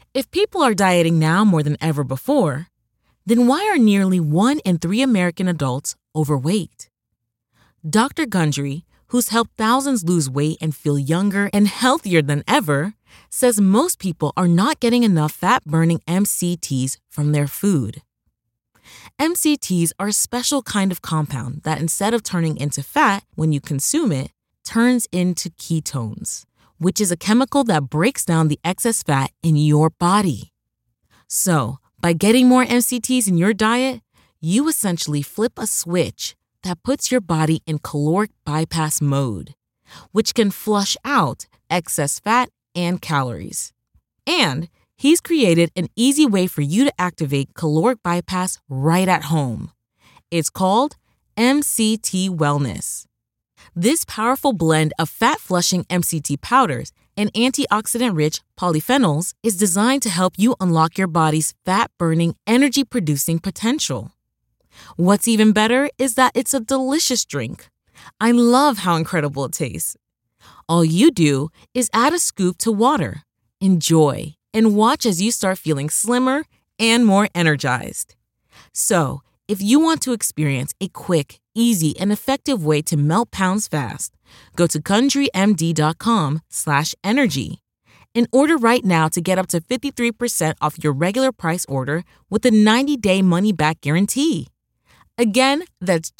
If people are dieting now more than ever before, then why are nearly 1 in 3 American adults overweight? Dr. Gundry, who's helped thousands lose weight and feel younger and healthier than ever, says most people are not getting enough fat-burning MCTs from their food. MCTs are a special kind of compound that instead of turning into fat when you consume it, turns into ketones, which is a chemical that breaks down the excess fat in your body. So, by getting more MCTs in your diet, you essentially flip a switch that puts your body in caloric bypass mode, which can flush out excess fat and calories. And he's created an easy way for you to activate caloric bypass right at home. It's called MCT Wellness. This powerful blend of fat-flushing MCT powders and antioxidant-rich polyphenols is designed to help you unlock your body's fat-burning, energy-producing potential. What's even better is that it's a delicious drink. I love how incredible it tastes. All you do is add a scoop to water, enjoy, and watch as you start feeling slimmer and more energized. So, if you want to experience a quick, easy, and effective way to melt pounds fast, go to GundryMD.com/energy and order right now to get up to 53% off your regular price order with a 90-day money-back guarantee. Again, that's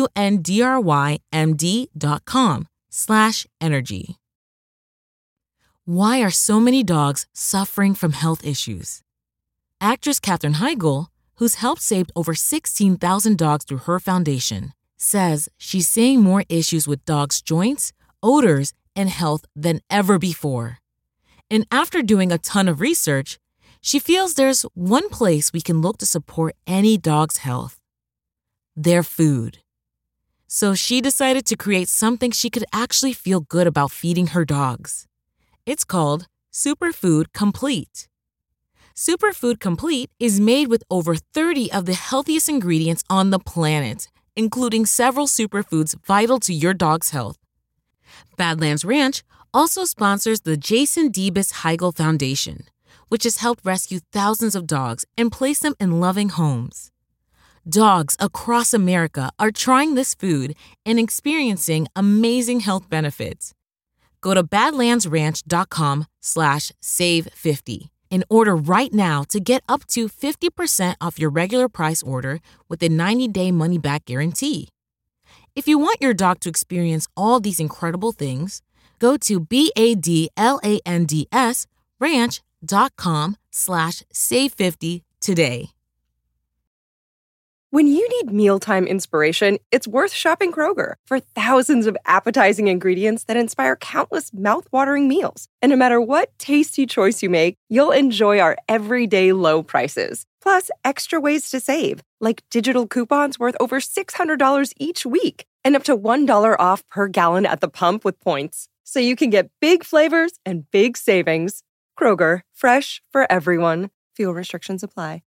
GUNDRYMD.com/energy. Why are so many dogs suffering from health issues? Actress Katherine Heigl, who's helped save over 16,000 dogs through her foundation, says she's seeing more issues with dogs' joints, odors, and health than ever before. And after doing a ton of research, she feels there's one place we can look to support any dog's health: their food. So she decided to create something she could actually feel good about feeding her dogs. It's called Superfood Complete. Superfood Complete is made with over 30 of the healthiest ingredients on the planet, including several superfoods vital to your dog's health. Badlands Ranch also sponsors the Jason Debus Heigl Foundation, which has helped rescue thousands of dogs and place them in loving homes. Dogs across America are trying this food and experiencing amazing health benefits. Go to badlandsranch.com/save50 and order right now to get up to 50% off your regular price order with a 90-day money-back guarantee. If you want your dog to experience all these incredible things, go to badlandsranch.com/save50 today. When you need mealtime inspiration, it's worth shopping Kroger for thousands of appetizing ingredients that inspire countless mouth-watering meals. And no matter what tasty choice you make, you'll enjoy our everyday low prices. Plus, extra ways to save, like digital coupons worth over $600 each week and up to $1 off per gallon at the pump with points. So you can get big flavors and big savings. Kroger, fresh for everyone. Fuel restrictions apply.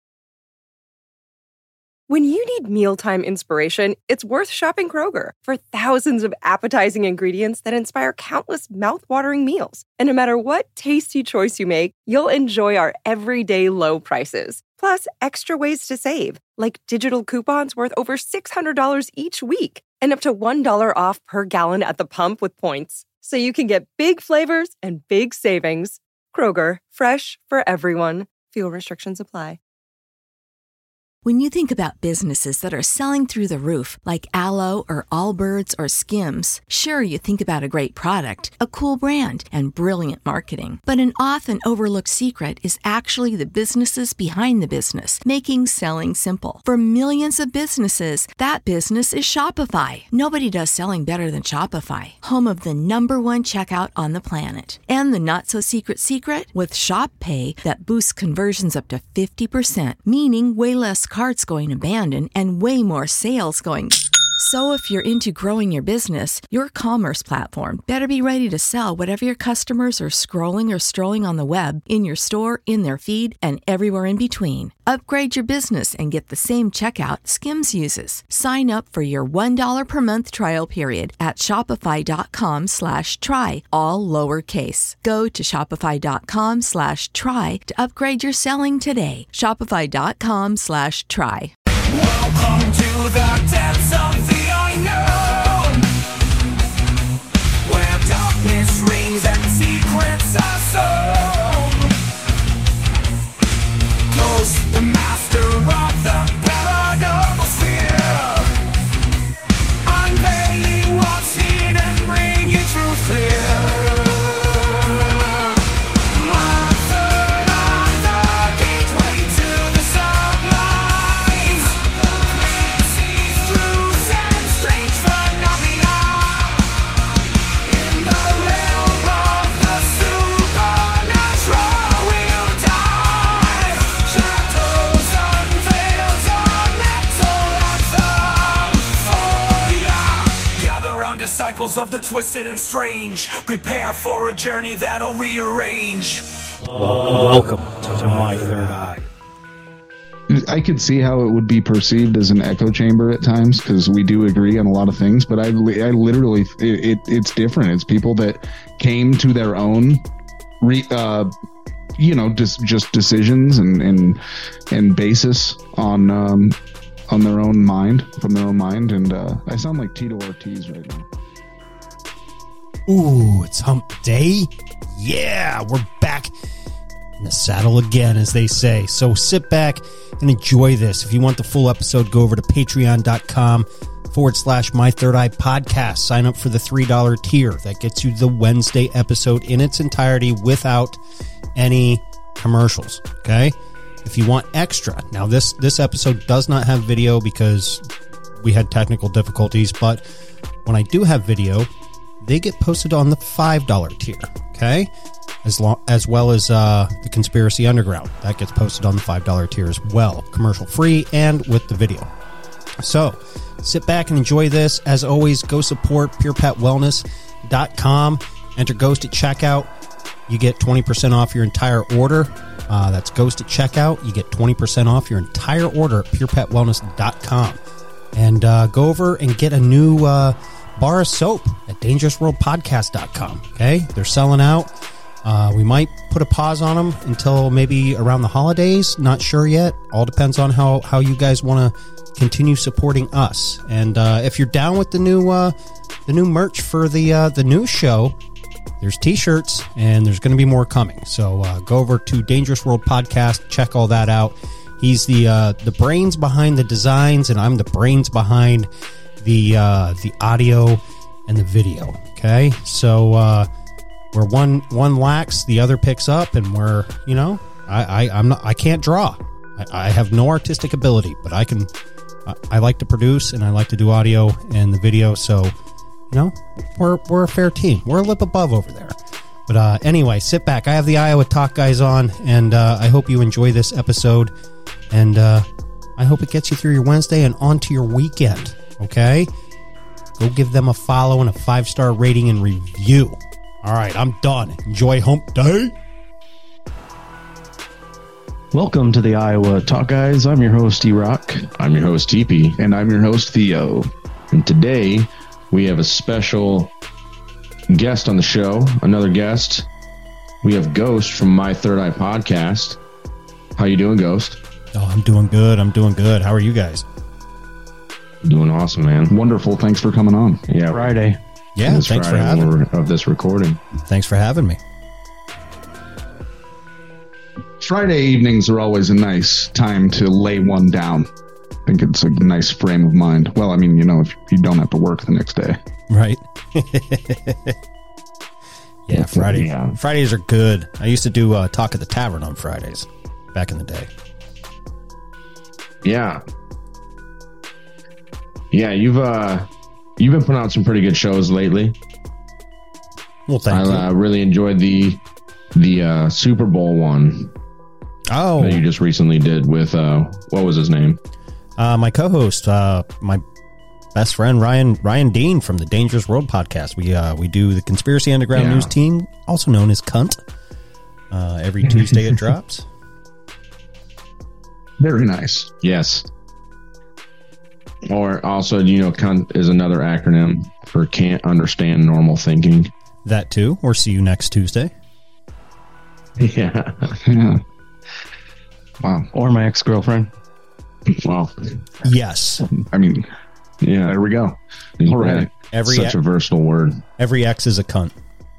When you need mealtime inspiration, it's worth shopping Kroger for thousands of appetizing ingredients that inspire countless mouth-watering meals. And no matter what tasty choice you make, you'll enjoy our everyday low prices. Plus, extra ways to save, like digital coupons worth over $600 each week and up to $1 off per gallon at the pump with points. So you can get big flavors and big savings. Kroger, fresh for everyone. Fuel restrictions apply. When you think about businesses that are selling through the roof, like Aloe or Allbirds or Skims, sure, you think about a great product, a cool brand, and brilliant marketing. But an often overlooked secret is actually the businesses behind the business, making selling simple. For millions of businesses, that business is Shopify. Nobody does selling better than Shopify, home of the #1 checkout on the planet. And the not-so-secret secret? With Shop Pay that boosts conversions up to 50%, meaning way less carts going abandoned and way more sales going So if you're into growing your business, your commerce platform better be ready to sell whatever your customers are scrolling or strolling on the web, in your store, in their feed, and everywhere in between. Upgrade your business and get the same checkout Skims uses. Sign up for your $1 per month trial period at shopify.com/try, all lowercase. Go to shopify.com/try to upgrade your selling today. Shopify.com/try. Welcome to the depths of the unknown, where darkness reigns and secrets are sown. Ghost, the master of the paranormal sphere, unveiling what's hidden, bringing truth clear. Disciples of the twisted and strange, prepare for a journey that'll rearrange. Welcome to My Third Eye. I could see how it would be perceived as an echo chamber at times, because we do agree on a lot of things, but I literally, it's different. It's people that came to their own, just decisions and basis on their own mind, from their own mind, and I sound like Tito Ortiz right now. Ooh, it's hump day. Yeah, we're back in the saddle again, as they say. So sit back and enjoy this. If you want the full episode, go over to patreon.com/My Third Eye Podcast. Sign up for the $3 tier. That gets you the Wednesday episode in its entirety without any commercials. Okay? If you want extra, now this episode does not have video because we had technical difficulties, but when I do have video, they get posted on the $5 tier, okay? As well as the Conspiracy Underground. That gets posted on the $5 tier as well, commercial free and with the video. So sit back and enjoy this. As always, go support PurePetWellness.com. Enter Ghost at checkout. You get 20% off your entire order. That's Ghost at checkout. You get 20% off your entire order at PurePetWellness.com. And go over and get a new bar of soap at DangerousWorldPodcast.com. Okay? They're selling out. We might put a pause on them until maybe around the holidays. Not sure yet. All depends on how you guys want to continue supporting us. And if you're down with the new merch for the news show, there's t-shirts and there's going to be more coming. So go over to Dangerous World Podcast. Check all that out. He's the brains behind the designs, and I'm the brains behind the audio and the video. Okay, so where one lacks, the other picks up, and we're I can't draw. I have no artistic ability, but I like to produce and I like to do audio and the video. So we're a fair team. We're a lip above over there. But anyway, sit back. I have the Iowa Talk guys on, and I hope you enjoy this episode. And I hope it gets you through your Wednesday and onto your weekend. Okay? Go give them a follow and a 5-star rating and review. All right, I'm done. Enjoy hump day. Welcome to the Iowa Talk guys. I'm your host, E-Rock. I'm your host, TP. And I'm your host, Theo. And today we have a special guest on the show. Another guest. We have Ghost from My Third Eye Podcast. How you doing, Ghost? Oh, I'm doing good. How are you guys? Doing awesome, man. Wonderful. Thanks for coming on. Yeah, Friday. Yeah, thanks for having me. Of this recording. Thanks for having me. Friday evenings are always a nice time to lay one down. I think it's a nice frame of mind. Well, I mean, if you don't have to work the next day. Right. Yeah, Fridays are good. I used to do Talk at the Tavern on Fridays back in the day. Yeah. Yeah, you've been putting out some pretty good shows lately. Well, thank you. I really enjoyed the Super Bowl one. Oh, that you just recently did with what was his name? My co-host, my best friend Ryan Dean from the Dangerous World podcast. We do the Conspiracy Underground News Team, also known as Cunt. Every Tuesday it drops. Very nice. Yes. Or also, cunt is another acronym for can't understand normal thinking. That too. Or see you next Tuesday. Yeah. Wow. Or my ex-girlfriend. Well, yes. I mean, yeah. there we go. All right. Such a versatile word. Every ex is a cunt.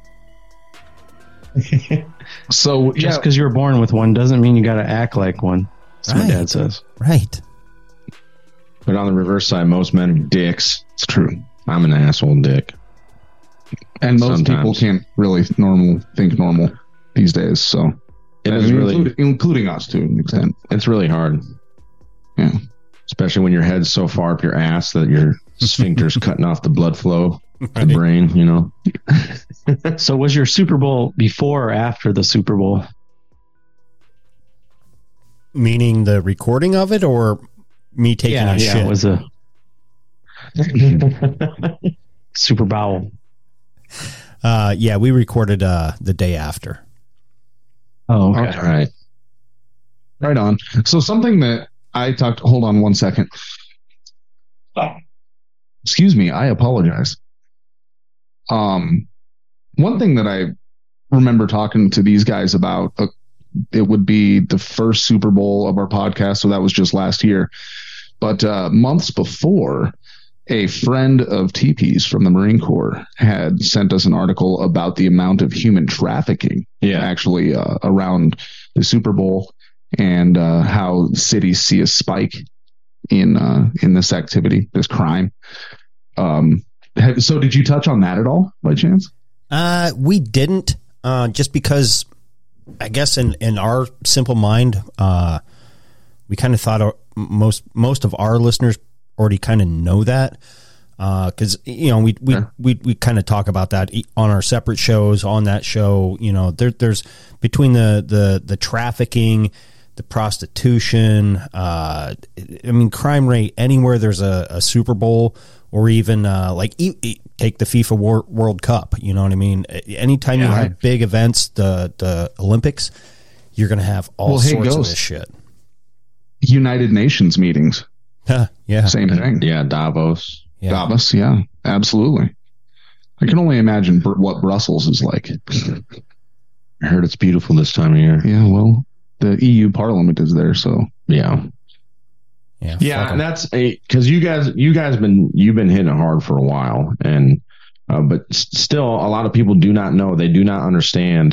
So just because you were born with one doesn't mean you got to act like one. That's what my dad says. Right. But on the reverse side, most men are dicks. It's true. I'm an asshole dick. And most people can't really think normal these days. So it is really, including us to an extent. It's really hard. Yeah. Especially when your head's so far up your ass that your sphincter's cutting off the blood flow to the brain, So was your Super Bowl before or after the Super Bowl? Meaning the recording of it or me taking a shit? Yeah, it was a Super Bowl. Yeah, we recorded the day after. Oh, okay. All right. Right on. So something that I talked... Hold on 1 second. Excuse me. I apologize. One thing that I remember talking to these guys about, it would be the first Super Bowl of our podcast, so that was just last year. But months before, a friend of TP's from the Marine Corps had sent us an article about the amount of human trafficking actually around the Super Bowl and how cities see a spike in this activity, this crime. So did you touch on that at all by chance? We didn't, just because I guess in our simple mind, we kind of thought most of our listeners already kind of know that. Cause we kind of talk about that on our separate shows, on that show, there's between the trafficking, the prostitution, crime rate anywhere there's a Super Bowl or even, take the FIFA World Cup, you know what I mean? Anytime you have big events, the Olympics, you're going to have all sorts of this shit. United Nations meetings. Yeah. Same thing. Yeah. Davos. Yeah. Davos. Yeah, absolutely. I can only imagine what Brussels is like. I heard it's beautiful this time of year. Yeah. Well, the EU Parliament is there. So yeah. Yeah. And that's because you've been hitting it hard for a while, and but still a lot of people do not know. They do not understand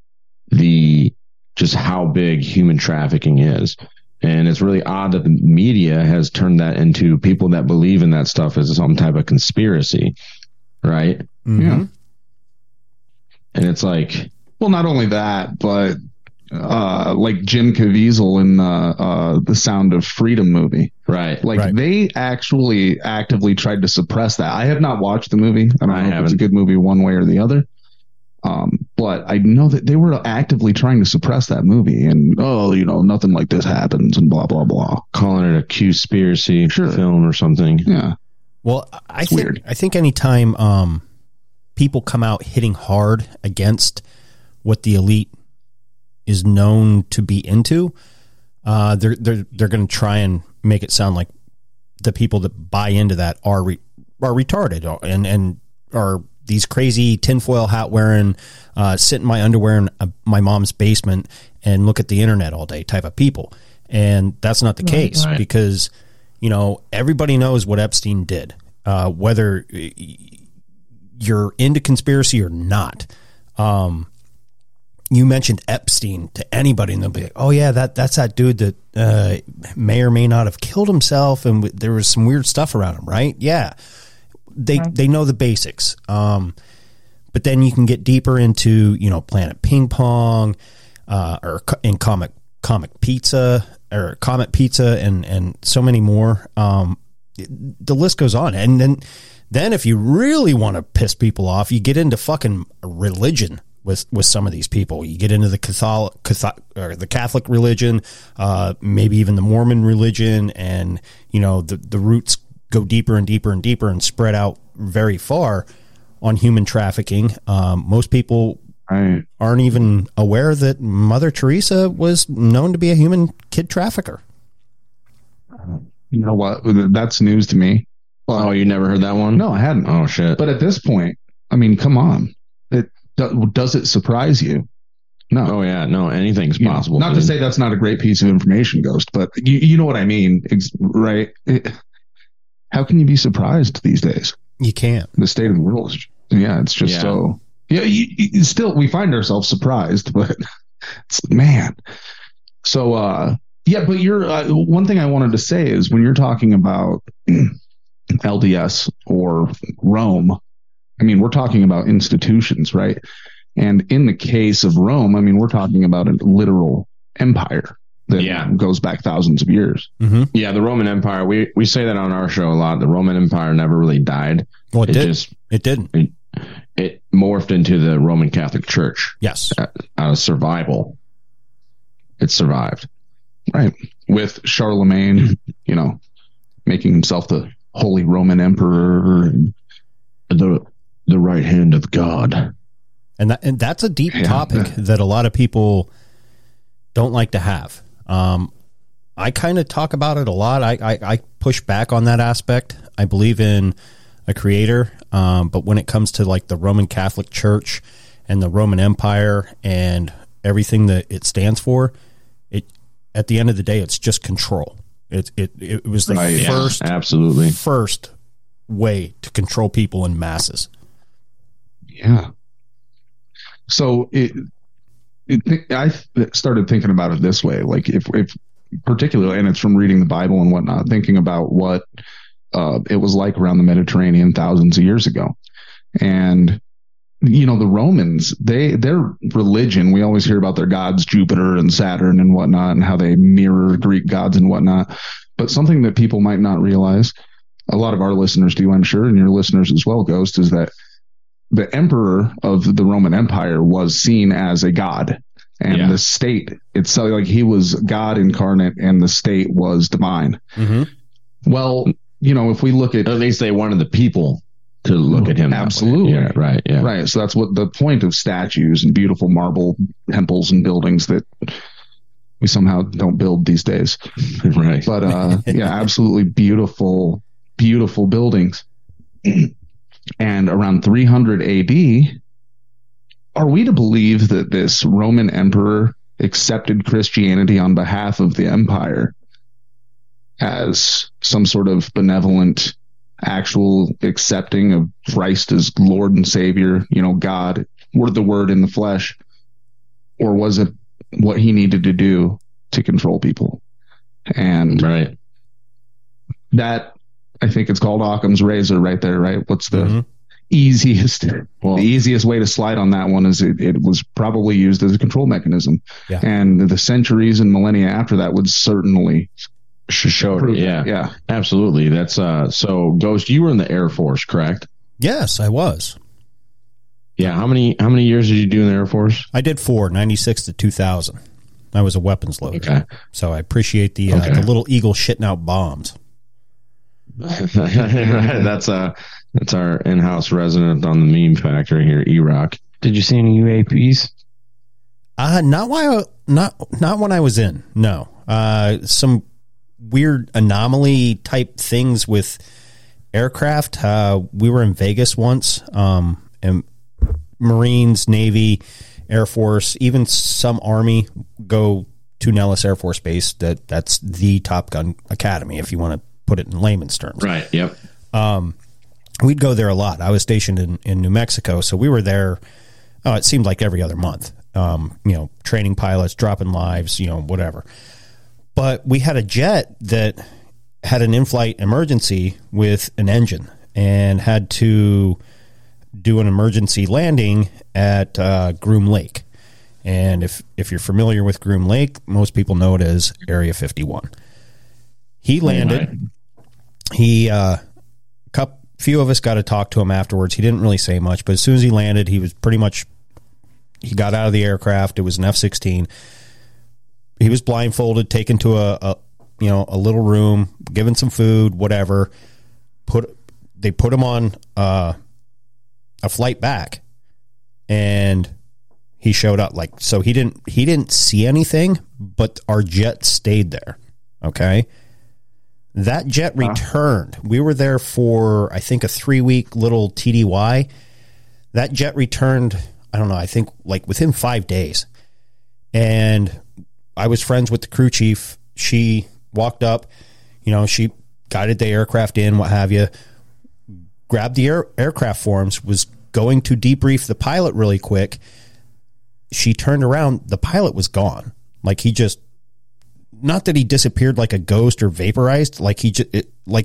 just how big human trafficking is. And it's really odd that the media has turned that into people that believe in that stuff as some type of conspiracy, right? Mm-hmm. Yeah. And it's like, well, not only that, but like Jim Caviezel in the Sound of Freedom movie, right? They actually actively tried to suppress that. I have not watched the movie. I don't know if it's a good movie one way or the other. But I know that they were actively trying to suppress that movie and, nothing like this happens and blah, blah, blah. Calling it a conspiracy film or something. Yeah. Well, I think anytime people come out hitting hard against what the elite is known to be into, they're going to try and make it sound like the people that buy into that are retarded and are these crazy tinfoil hat wearing, sit in my underwear in my mom's basement and look at the internet all day type of people. And that's not the case because, everybody knows what Epstein did, whether you're into conspiracy or not. You mentioned Epstein to anybody and they'll be like, oh yeah, that's that dude that may or may not have killed himself. And there was some weird stuff around him, right? Yeah. They know the basics. But then you can get deeper into, Planet Ping Pong, or in Comet Pizza or Comet Pizza and so many more. The list goes on. And then if you really want to piss people off, you get into fucking religion with some of these people. You get into the Catholic religion, maybe even the Mormon religion and, the roots go deeper and deeper and deeper and spread out very far on human trafficking. Most people aren't even aware that Mother Teresa was known to be a human kid trafficker. You know what? That's news to me. Oh, you never heard that one? No, I hadn't. Oh, shit. But at this point, I mean, come on. Does it surprise you? No. Oh, yeah. No, anything's possible. Not to say that's not a great piece of information, Ghost, but you know what I mean, right? How can you be surprised these days? You can't. The state of the world is, it's just so. Yeah, still, we find ourselves surprised, but man. So, but one thing I wanted to say is when you're talking about LDS or Rome, I mean, we're talking about institutions, right? And in the case of Rome, I mean, we're talking about a literal empire that goes back thousands of years. Mm-hmm. Yeah, the Roman Empire. We say that on our show a lot. The Roman Empire never really died. Well, it didn't. It morphed into the Roman Catholic Church. Yes. Out of survival. It survived. Right. With Charlemagne, making himself the Holy Roman Emperor and the right hand of God. And that's a deep topic that a lot of people don't like to have. I kind of talk about it a lot. I push back on that aspect. I believe in a creator, but when it comes to like the Roman Catholic Church and the Roman Empire and everything that it stands for, at the end of the day, it's just control. It was the first way to control people in masses. Yeah. So I started thinking about it this way, like if particularly, and it's from reading the Bible and whatnot, thinking about what it was like around the Mediterranean thousands of years ago. And, the Romans, their religion, we always hear about their gods, Jupiter and Saturn and whatnot, and how they mirror Greek gods and whatnot. But something that people might not realize, a lot of our listeners do, I'm sure, and your listeners as well, Ghost, is that the emperor of the Roman Empire was seen as a god, and the state itself, like he was God incarnate, and the state was divine. Mm-hmm. Well, if we look at least they wanted the people to look at him. Absolutely. Yeah, right. Yeah. Right. So that's what the point of statues and beautiful marble temples and buildings that we somehow don't build these days. Right. But, absolutely beautiful, beautiful buildings. And around 300 AD, are we to believe that this Roman emperor accepted Christianity on behalf of the empire as some sort of benevolent, actual accepting of Christ as Lord and Savior, God, the Word in the flesh? Or was it what he needed to do to control people? And that, I think it's called Occam's razor right there, right? What's the easiest? Well, the easiest way to slide on that one is it was probably used as a control mechanism. Yeah. And the centuries and millennia after that would certainly show it. Yeah, absolutely. That's so Ghost, you were in the Air Force, correct? Yes, I was. Yeah. How many years did you do in the Air Force? I did 96 to 2000. I was a weapons loader. Okay. So I appreciate the little eagle shitting out bombs. That's our in-house resident on the meme factory here, E-Rock. Did you see any UAPs? Not when I was in. No. Some weird anomaly type things with aircraft. We were in Vegas once, and Marines, Navy, Air Force, even some Army go to Nellis Air Force Base. That's the Top Gun Academy, if you want to put it in layman's terms. Right. Yep. We'd go there a lot. I was stationed in New Mexico, so we were there. It seemed like every other month. Training pilots, dropping lives, whatever. But we had a jet that had an in-flight emergency with an engine and had to do an emergency landing at Groom Lake. And if you're familiar with Groom Lake, most people know it as Area 51. He landed. Few of us got to talk to him afterwards. He didn't really say much, but as soon as he landed, he got out of the aircraft. It was an F-16. He was blindfolded, taken to a little room, given some food, whatever. put him on a flight back, and he showed up. Like, so he didn't see anything, but our jet stayed there. Okay. That jet returned. We were there for, I think, a 3-week little TDY. That jet returned, I don't know, I think like within 5 days. And I was friends with the crew chief. She walked up, she guided the aircraft in, what have you, grabbed the aircraft forms, was going to debrief the pilot really quick. She turned around. The pilot was gone. Like, he just, not that he disappeared like a ghost or vaporized. Like, he just,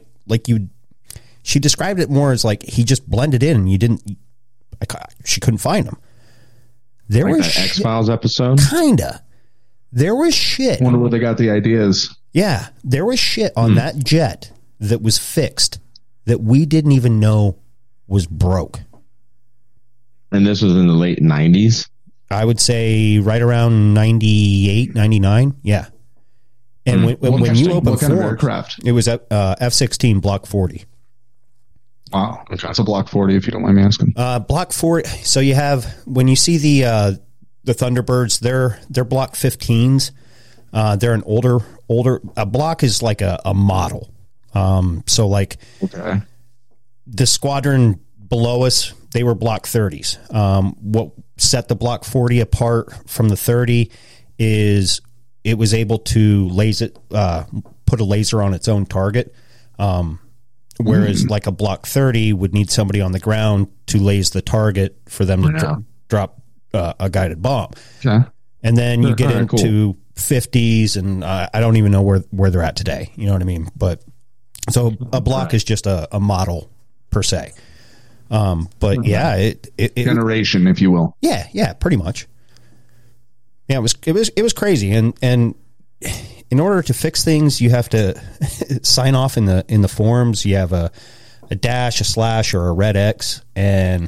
she described it more as like he just blended in and she couldn't find him. There like was that X-Files episode? Kinda. There was shit. Wonder where they got the ideas. Yeah. There was shit on that jet that was fixed that we didn't even know was broke. And this was in the late 90s? I would say right around 98, 99. Yeah. And when you open what kind of Ford, aircraft? it was F-16 Block 40. Wow. Okay. It's a Block 40, if you don't mind me asking. Block 40. So you have, when you see the Thunderbirds, they're Block 15s. They're an older, a block is like a model. So like the squadron below us, they were Block 30s. What set the Block 40 apart from the 30 is it was able to put a laser on its own target. Whereas like a Block 30 would need somebody on the ground to laze the target for them to drop a guided bomb. Okay. And then you get into 50s, and I don't even know where they're at today. You know what I mean? But so a block is just a model per se. But yeah, it generation, if you will. Yeah, pretty much. Yeah, it was crazy, and in order to fix things, you have to sign off in the forms. You have a dash, a slash, or a red X, and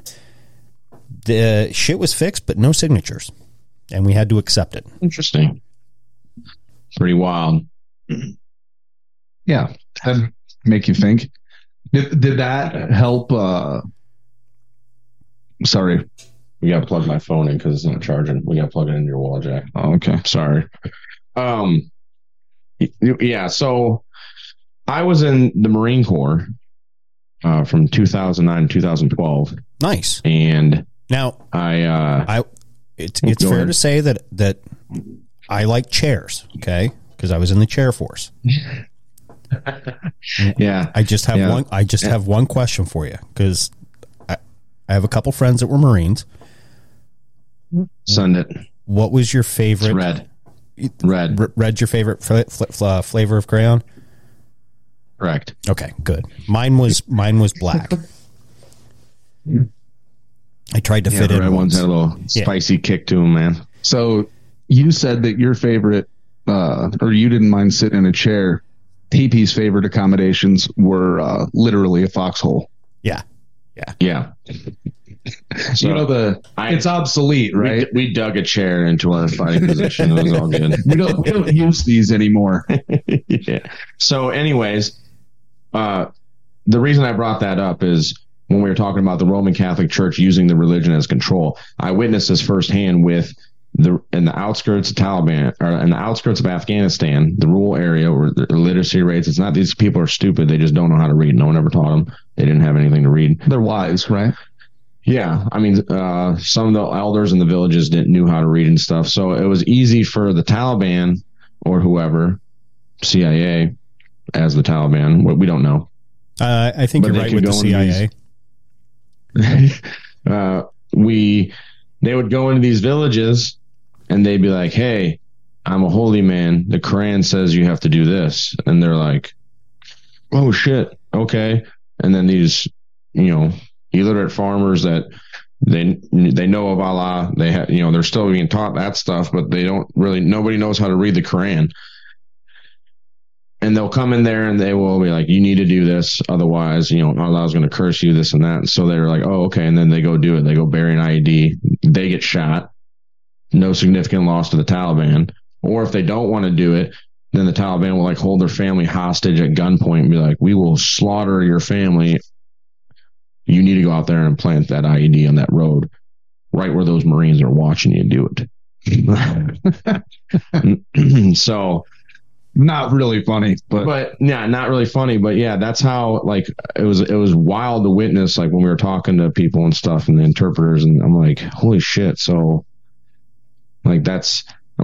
the shit was fixed, but no signatures, and we had to accept it. Interesting. Pretty wild. Yeah, that make you think. Did that help? Sorry. We got to plug my phone in because it's not charging. We got to plug it into your wall jack. Oh, okay. Sorry. Yeah. So I was in the Marine Corps from 2009 to 2012. Nice. And now it's fair to say that I like chairs. Okay, because I was in the chair force. Yeah. I just have one question for you, because I have a couple friends that were Marines. Send it. What was your favorite? It's red. Red's your favorite flavor of crayon? Correct. Okay, good. Mine was black. I tried to fit in. Red ones had a little spicy kick to them, man. So you said that your favorite, or you didn't mind sitting in a chair. TP's favorite accommodations were literally a foxhole. Yeah. So it's obsolete, right? We dug a chair into our fighting position. It was all good. We don't use these anymore. Yeah. So, anyways, the reason I brought that up is when we were talking about the Roman Catholic Church using the religion as control. I witnessed this firsthand in the outskirts of Taliban, or in the outskirts of Afghanistan, the rural area where the literacy rates. It's not these people are stupid; they just don't know how to read. No one ever taught them. They didn't have anything to read. They're wise, right? Yeah, I mean, some of the elders in the villages knew how to read and stuff, so it was easy for the Taliban or whoever, CIA, as the Taliban. We don't know. I think you're right with the CIA. They would go into these villages and they'd be like, "Hey, I'm a holy man. The Quran says you have to do this," and they're like, "Oh shit, okay." And then these, illiterate farmers that they know of Allah, they have, they're still being taught that stuff, but nobody knows how to read the Quran. And they'll come in there and they will be like, "You need to do this, otherwise, Allah's going to curse you, this and that." And so they're like, "Oh, okay." And then they go do it. They go bury an IED. They get shot. No significant loss to the Taliban. Or if they don't want to do it, then the Taliban will like hold their family hostage at gunpoint and be like, we will slaughter your family. You need to go out there and plant that IED on that road right where those Marines are watching you do it. So not really funny, but yeah, not really funny, but yeah, that's how, like, it was wild to witness, like when we were talking to people and stuff and the interpreters, and I'm like, holy shit. So like, that's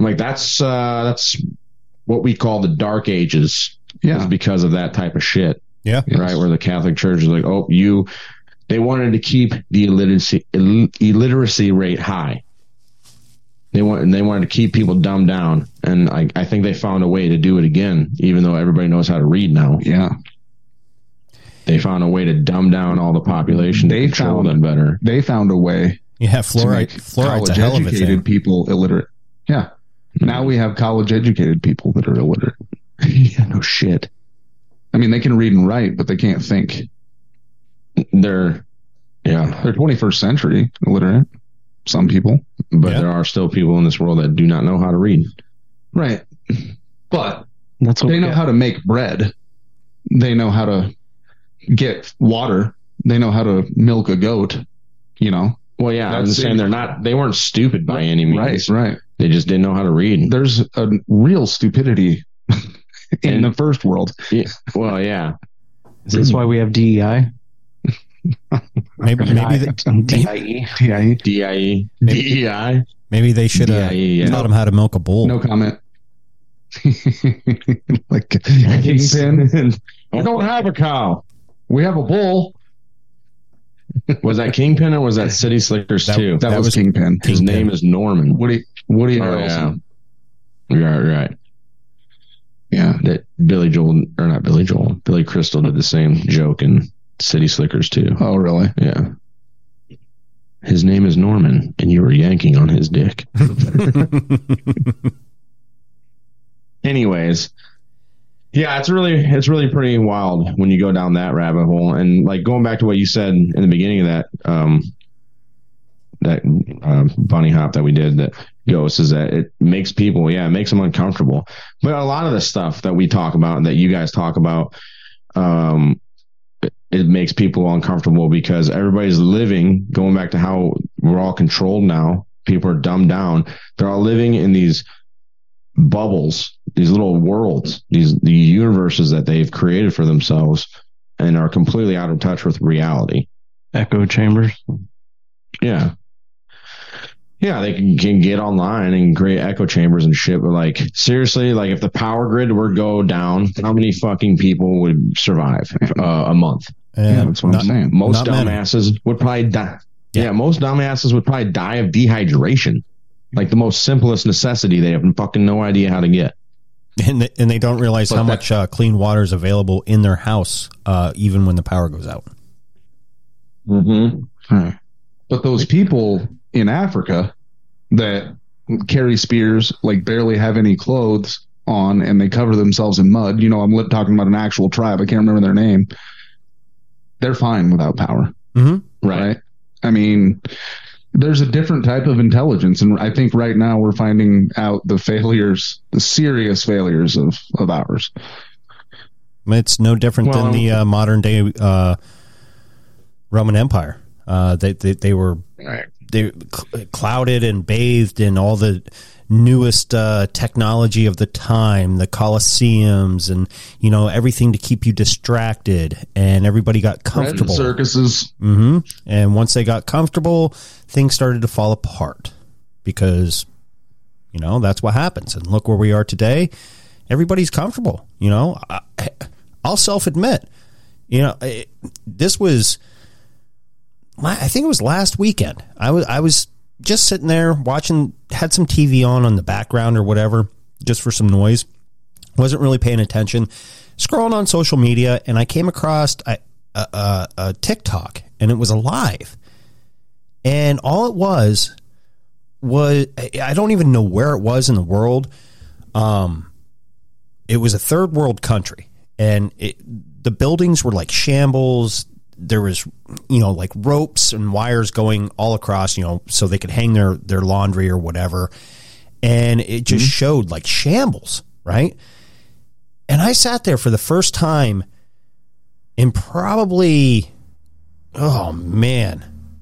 what we call the dark ages. Yeah. Is because of that type of shit. Yeah. Right. Yes. Where the Catholic Church is like, they wanted to keep the illiteracy rate high. They wanted to keep people dumbed down. And I think they found a way to do it again, even though everybody knows how to read now. Yeah. They found a way to dumb down all the population. They control them better. They found a way. Yeah. Fluoride's a hell of a thing. People illiterate. Yeah. Now we have college educated people that are illiterate. Yeah, no shit. I mean, they can read and write, but they can't think. They're 21st century illiterate. Some people, but there are still people in this world that do not know how to read. Right. But they know how to make bread. They know how to get water. They know how to milk a goat, you know? Well, yeah, I'm just saying they weren't stupid by any means. Right. They just didn't know how to read. There's a real stupidity in the first world. Yeah, well, yeah. Is this why we have DEI? Maybe DEI. Maybe they should have taught them how to milk a bull. No comment. Like Kingpin. I don't have a cow. We have a bull. Was that Kingpin or was that City Slickers too? That was Kingpin. His name is Norman. Woody Harrelson. Yeah. Right. Yeah. That Billy Crystal did the same joke in City Slickers too. Oh, really? Yeah. His name is Norman, and you were yanking on his dick. Anyways, yeah, it's really pretty wild when you go down that rabbit hole. And like going back to what you said in the beginning of that bunny hop that we did, that Ghost, is that it makes people, it makes them uncomfortable. But a lot of the stuff that we talk about and that you guys talk about, it makes people uncomfortable because everybody's living, going back to how we're all controlled now, people are dumbed down. They're all living in these bubbles, these little worlds, the universes that they've created for themselves, and are completely out of touch with reality. Echo chambers. Yeah, they can get online and create echo chambers and shit, but like, seriously, like if the power grid were to go down, how many fucking people would survive a month? Yeah, that's what I'm saying. Most dumbasses would probably die. Yeah, most dumbasses would probably die of dehydration. Like the most simplest necessity they have fucking no idea how to get. And they don't realize how much clean water is available in their house, even when the power goes out. Mm-hmm. But those people in Africa that carry spears, like barely have any clothes on, and they cover themselves in mud. You know, I'm talking about an actual tribe. I can't remember their name. They're fine without power. Mm-hmm. Right? I mean, there's a different type of intelligence, and I think right now we're finding out the serious failures of ours. It's no different than the modern day Roman Empire. They were clouded and bathed in all the newest technology of the time, the Colosseums, and everything to keep you distracted, and everybody got comfortable. Circuses. Mm-hmm. And once they got comfortable, things started to fall apart because that's what happens. And look where we are today. Everybody's comfortable. I'll self-admit, this was, I think it was last weekend. I was just sitting there watching, had some TV on the background or whatever, just for some noise. Wasn't really paying attention. Scrolling on social media, and I came across a TikTok, and it was alive. And all it was I don't even know where it was in the world. It was a third world country, and the buildings were like shambles. There was, like ropes and wires going all across, so they could hang their laundry or whatever. And it just showed like shambles, right? And I sat there for the first time in probably, probably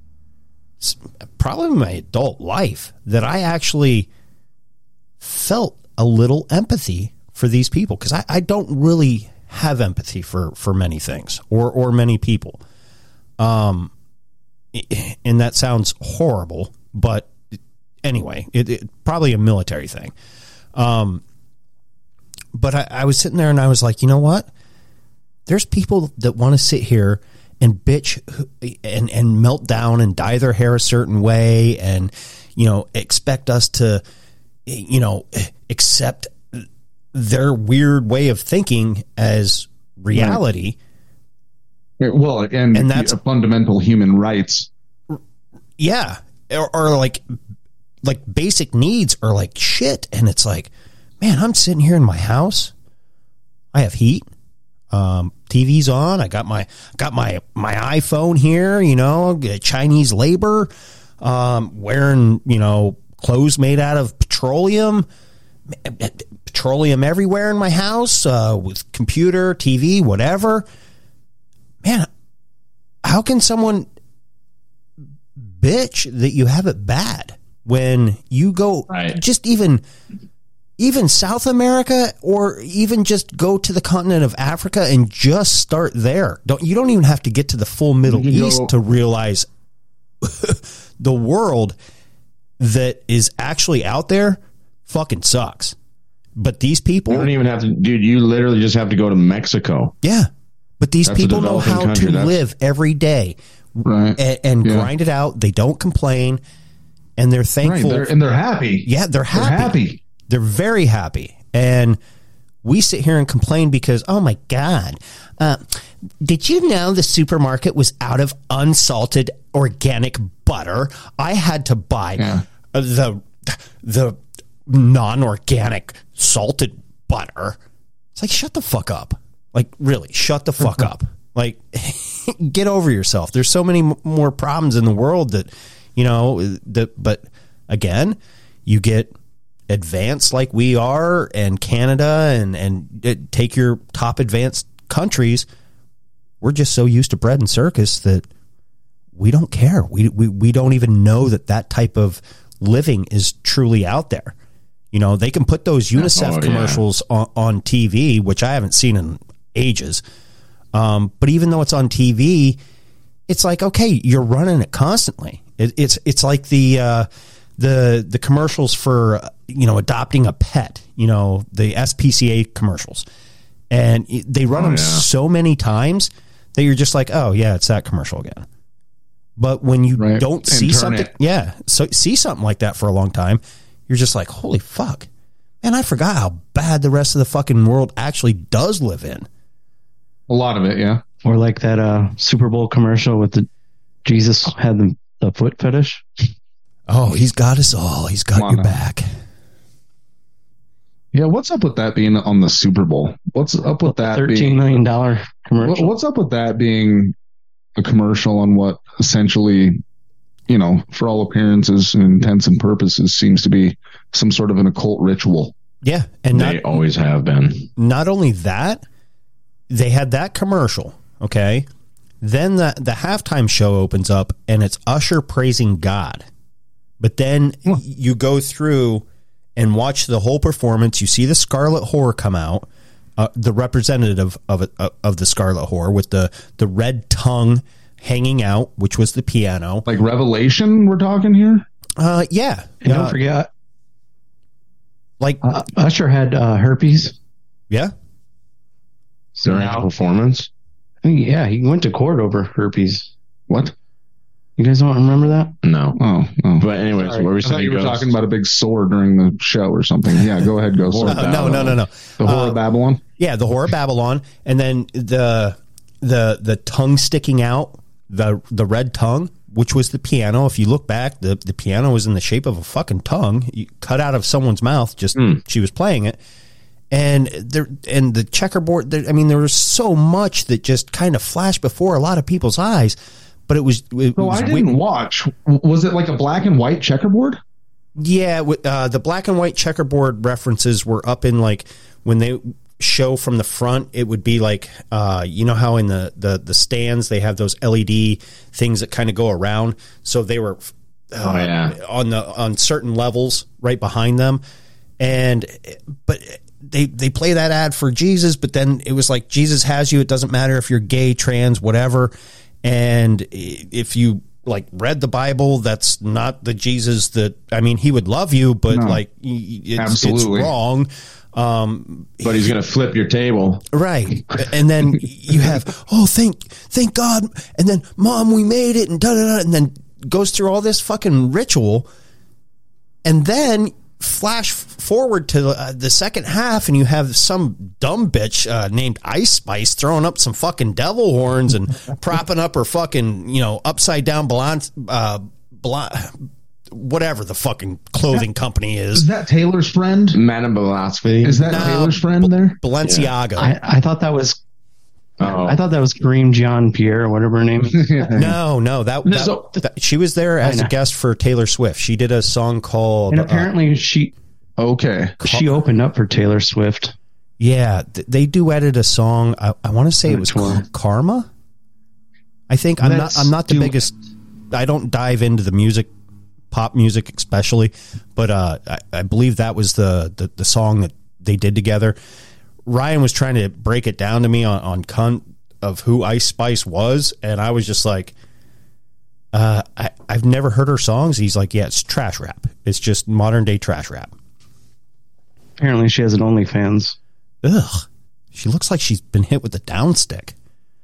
my adult life that I actually felt a little empathy for these people, because I don't really have empathy for many things or many people. And that sounds horrible, but anyway, it probably a military thing. But I was sitting there and I was like, you know what? There's people that want to sit here and bitch and melt down and dye their hair a certain way and, expect us to, accept their weird way of thinking as reality. Right. Well, and that's fundamental human rights. Yeah. Or like basic needs are like shit. And it's like, man, I'm sitting here in my house. I have heat. TV's on. I got my iPhone here, Chinese labor, wearing, clothes made out of petroleum everywhere in my house, with computer, TV, whatever. Man, how can someone bitch that you have it bad when you go just even South America, or even just go to the continent of Africa and just start there? You don't even have to get to the full Middle East to realize the world that is actually out there fucking sucks. But these people, you don't even have to, dude. You literally just have to go to Mexico. Yeah, but these people know how to live every day, and grind it out. They don't complain, and they're thankful, and they're happy. Yeah, they're happy. They're very happy. And we sit here and complain because, oh my God, did you know the supermarket was out of unsalted organic butter? I had to buy the non-organic salted butter. It's like, shut the fuck up. Like, really, shut the fuck up. Like, get over yourself. There's so many more problems in the world that, but again, you get advanced like we are, and Canada and take your top advanced countries, we're just so used to bread and circus that we don't care. We don't even know that type of living is truly out there. They can put those UNICEF commercials on TV, which I haven't seen in ages. But even though it's on TV, it's like, okay, you're running it constantly. It's like the commercials for, adopting a pet, the SPCA commercials, and they run them so many times that you're just like, oh yeah, it's that commercial again. But when you don't see something, see something like that for a long time, you're just like, holy fuck, man, I forgot how bad the rest of the fucking world actually does live in. A lot of it, yeah. Or like that Super Bowl commercial with Jesus had the foot fetish. Oh, he's got us all. He's got your back. Yeah, what's up with that being on the Super Bowl? What's up with that $13 million commercial? What's up with that being a commercial on what essentially, for all appearances and intents and purposes, seems to be some sort of an occult ritual? Yeah, and they always have been. Not only that, they had that commercial, okay? Then the halftime show opens up, and it's Usher praising God. But then you go through and watch the whole performance. You see the Scarlet Whore come out, the representative of the Scarlet Whore with the red tongue hanging out, which was the piano. Like Revelation, we're talking here? Yeah. And don't forget, like Usher had herpes. Yeah. During the performance? Yeah, he went to court over herpes. What? You guys don't remember that? No. Oh. But anyways, what were we saying? You were talking about a big sword during the show or something. Yeah, go ahead, Ghost. No. The Whore of Babylon? Yeah, the Whore of Babylon. And then the tongue sticking out, the red tongue, which was the piano. If you look back, the piano was in the shape of a fucking tongue cut out of someone's mouth. Just she was playing it. And the checkerboard, there was so much that just kind of flashed before a lot of people's eyes. But it was. I didn't watch. Was it like a black and white checkerboard? Yeah, the black and white checkerboard references were up in like when show from the front, it would be like, you know how in the stands they have those LED things that kind of go around. So they were on certain levels right behind them. But they play that ad for Jesus, but then it was like, Jesus has you. It doesn't matter if you're gay, trans, whatever. And if you like read the Bible, that's not the Jesus that, I mean, he would love you, but it's wrong. But he's going to flip your table. Right. And then you have, thank God. And then, Mom, we made it, and da-da-da, and then goes through all this fucking ritual. And then flash forward to the second half, and you have some dumb bitch named Ice Spice throwing up some fucking devil horns and propping up her fucking, upside down whatever the fucking clothing company is. Is that Taylor's friend? Madame Blavatsky. Is that Taylor's friend there? Balenciaga. Yeah. I thought that was. I thought that was Green Jean Pierre, or whatever her name is. No, that she was there as a guest for Taylor Swift. She did a song called, and apparently she opened up for Taylor Swift. Yeah, they duetted a song. I want to say it was called Karma. I think I'm not the biggest. I don't dive into the music, pop music especially, but I believe that was the song that they did together. Ryan was trying to break it down to me on cunt of who Ice Spice was, and I was just like, I've never heard her songs. He's like, yeah, it's trash rap. It's just modern day trash rap. Apparently she has an OnlyFans. Ugh. She looks like she's been hit with a downstick.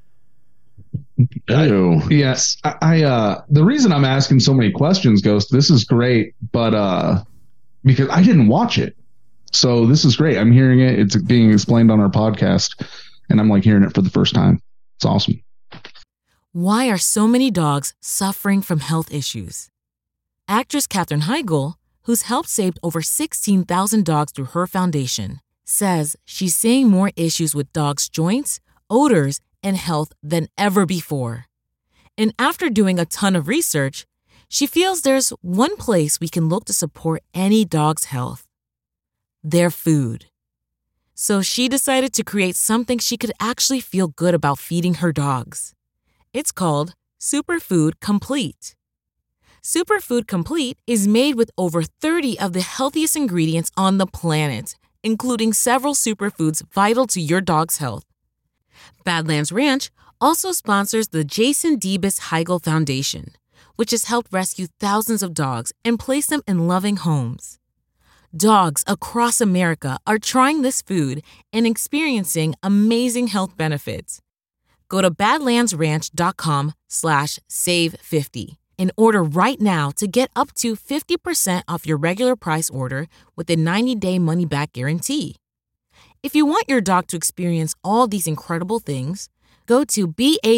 Yes. I the reason I'm asking so many questions, Ghost, this is great, but because I didn't watch it. So this is great. I'm hearing it. It's being explained on our podcast, and I'm like hearing it for the first time. It's awesome. Why are so many dogs suffering from health issues? Actress Katherine Heigl, who's helped save over 16,000 dogs through her foundation, says she's seeing more issues with dogs' joints, odors, and health than ever before. And after doing a ton of research, she feels there's one place we can look to support any dog's health: their food. So she decided to create something she could actually feel good about feeding her dogs. It's called Superfood Complete. Superfood Complete is made with over 30 of the healthiest ingredients on the planet, including several superfoods vital to your dog's health. Badlands Ranch also sponsors the Jason Debus Heigl Foundation, which has helped rescue thousands of dogs and place them in loving homes. Dogs across America are trying this food and experiencing amazing health benefits. Go to badlandsranch.com/save50 and order right now to get up to 50% off your regular price order with a 90-day money-back guarantee. If you want your dog to experience all these incredible things, go to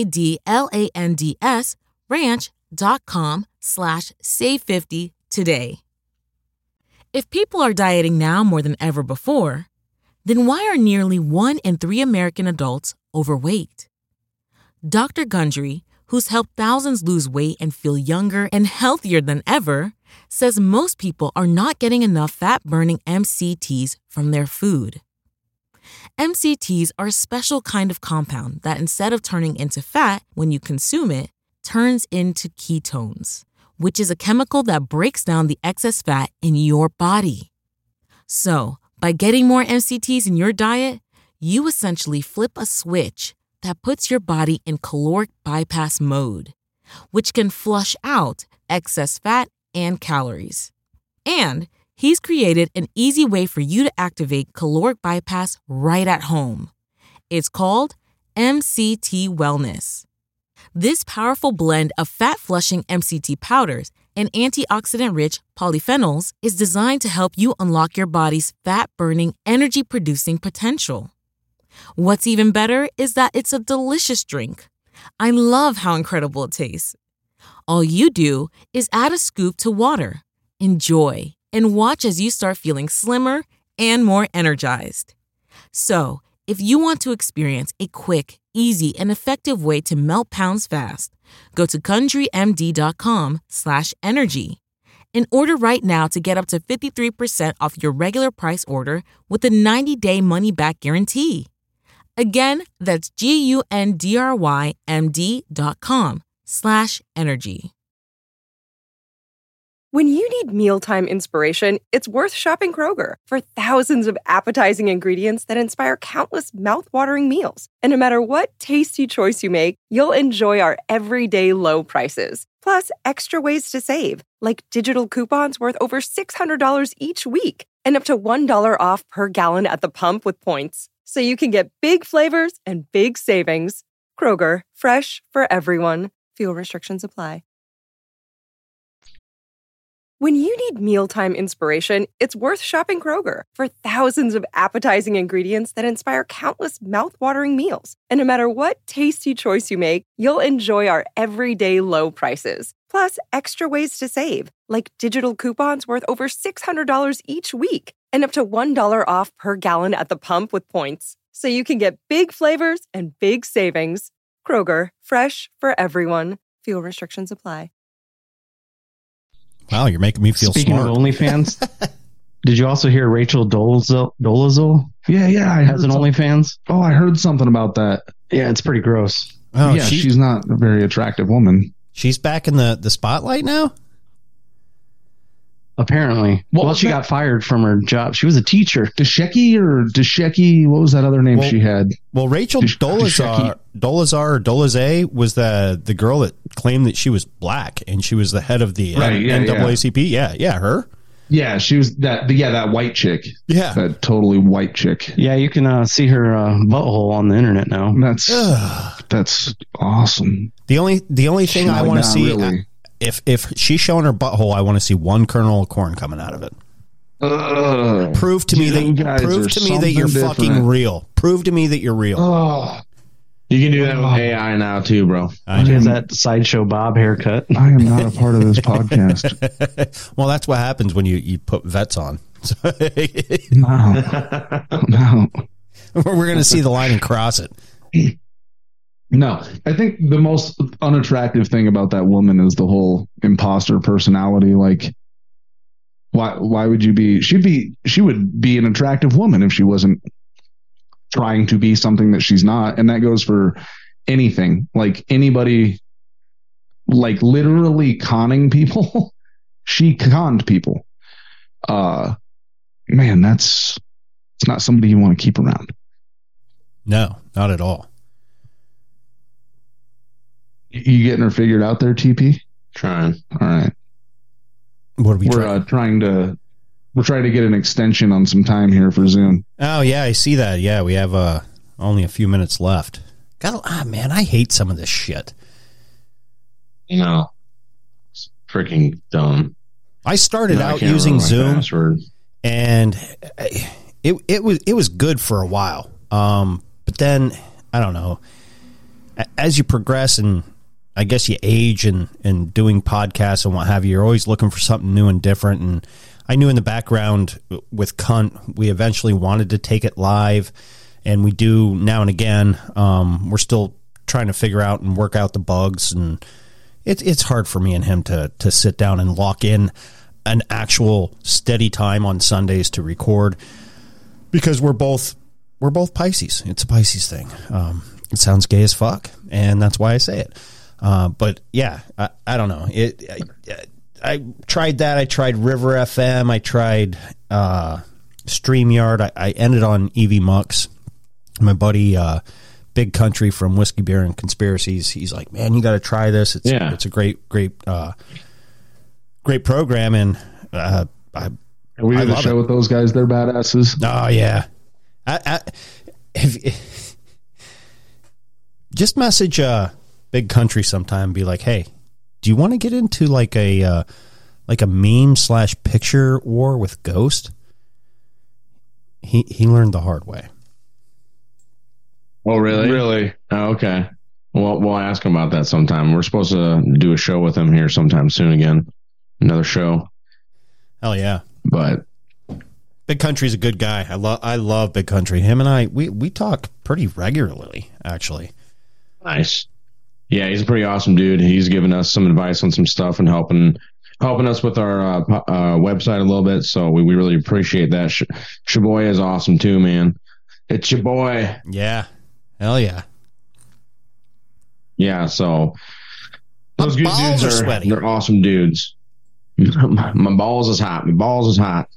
badlandsranch.com/save50 today. If people are dieting now more than ever before, then why are nearly 1 in 3 American adults overweight? Dr. Gundry, who's helped thousands lose weight and feel younger and healthier than ever, says most people are not getting enough fat-burning MCTs from their food. MCTs are a special kind of compound that, instead of turning into fat when you consume it, turns into ketones, which is a chemical that breaks down the excess fat in your body. So, by getting more MCTs in your diet, you essentially flip a switch that puts your body in caloric bypass mode, which can flush out excess fat and calories. And he's created an easy way for you to activate caloric bypass right at home. It's called MCT Wellness. This powerful blend of fat-flushing MCT powders and antioxidant-rich polyphenols is designed to help you unlock your body's fat-burning, energy-producing potential. What's even better is that it's a delicious drink. I love how incredible it tastes. All you do is add a scoop to water, enjoy, and watch as you start feeling slimmer and more energized. So, if you want to experience a quick, easy, and effective way to melt pounds fast, go to GundryMD.com/energy and order right now to get up to 53% off your regular price order with a 90-day money-back guarantee. Again, that's GUNDRYMD.com/energy. When you need mealtime inspiration, it's worth shopping Kroger for thousands of appetizing ingredients that inspire countless mouth-watering meals. And no matter what tasty choice you make, you'll enjoy our everyday low prices. Plus, extra ways to save, like digital coupons worth over $600 each week and up to $1 off per gallon at the pump with points. So you can get big flavors and big savings. Kroger, fresh for everyone. Fuel restrictions apply. When you need mealtime inspiration, it's worth shopping Kroger for thousands of appetizing ingredients that inspire countless mouth-watering meals. And no matter what tasty choice you make, you'll enjoy our everyday low prices. Plus, extra ways to save, like digital coupons worth over $600 each week and up to $1 off per gallon at the pump with points. So you can get big flavors and big savings. Kroger, fresh for everyone. Fuel restrictions apply. Wow, you're making me feel Speaking smart. of OnlyFans, did you also hear Rachel Dolezal? Yeah, I has an OnlyFans. Oh, I heard something about that. Yeah, it's pretty gross. Oh, yeah, she's not a very attractive woman. She's back in the spotlight now? Apparently. Well, she got fired from her job. She was a teacher. Desheki, what was that other name she had? Well, Rachel Dolezal was the girl that claimed that she was black, and she was the head of the NAACP. Yeah, her. Yeah, she was that white chick. Yeah. That totally white chick. Yeah, you can see her butthole on the internet now. That's awesome. The only thing I want to see... Really. If she's showing her butthole, I want to see one kernel of corn coming out of it. Prove to me that you're different. fucking real. Prove to me that you're real. You can do that with AI now too, bro. She has that Sideshow Bob haircut. I am not a part of this podcast. Well, that's what happens when you put vets on. No. We're going to see the line and cross it. No, I think the most unattractive thing about that woman is the whole imposter personality. Like, why would you be? She would be an attractive woman if she wasn't trying to be something that she's not. And that goes for anything. Like anybody, like literally conning people. She conned people. Man, it's not somebody you want to keep around. No, not at all. You getting her figured out there, TP? Trying. All right. What are we We're trying to get an extension on some time here for Zoom. Oh yeah, I see that. Yeah, we have only a few minutes left. Man, I hate some of this shit. You know, it's freaking dumb. I started out using Zoom, and it was good for a while. But then I don't know. As you progress and I guess you age and doing podcasts and what have you, you're always looking for something new and different. And I knew in the background with Cunt, we eventually wanted to take it live, and we do now and again. We're still trying to figure out and work out the bugs, and it's hard for me and him to sit down and lock in an actual steady time on Sundays to record, because we're both Pisces. It's a Pisces thing. It sounds gay as fuck, and that's why I say it. But yeah, I don't know. I tried that. I tried River FM. I tried StreamYard. I ended on EV Mux. My buddy, Big Country from Whiskey, Beer, and Conspiracies, he's like, man, you got to try this. It's a great program, and we did a show with those guys. They're badasses. Oh yeah. Just message Big Country sometime and be like, hey, do you want to get into like a meme / picture war with Ghost? He learned the hard way. Oh, really? Really? Oh, okay. Well, we'll ask him about that sometime. We're supposed to do a show with him here sometime soon again. Another show. Hell yeah. But Big Country's a good guy. I love Big Country. Him and I, we talk pretty regularly, actually. Nice. Yeah, he's a pretty awesome dude. He's given us some advice on some stuff and helping helping us with our website a little bit. So we really appreciate that. Shaboy is awesome too, man. It's your boy. Yeah. Hell yeah. Yeah. So those My good balls dudes are sweaty. They're awesome dudes. My balls is hot. My balls is hot.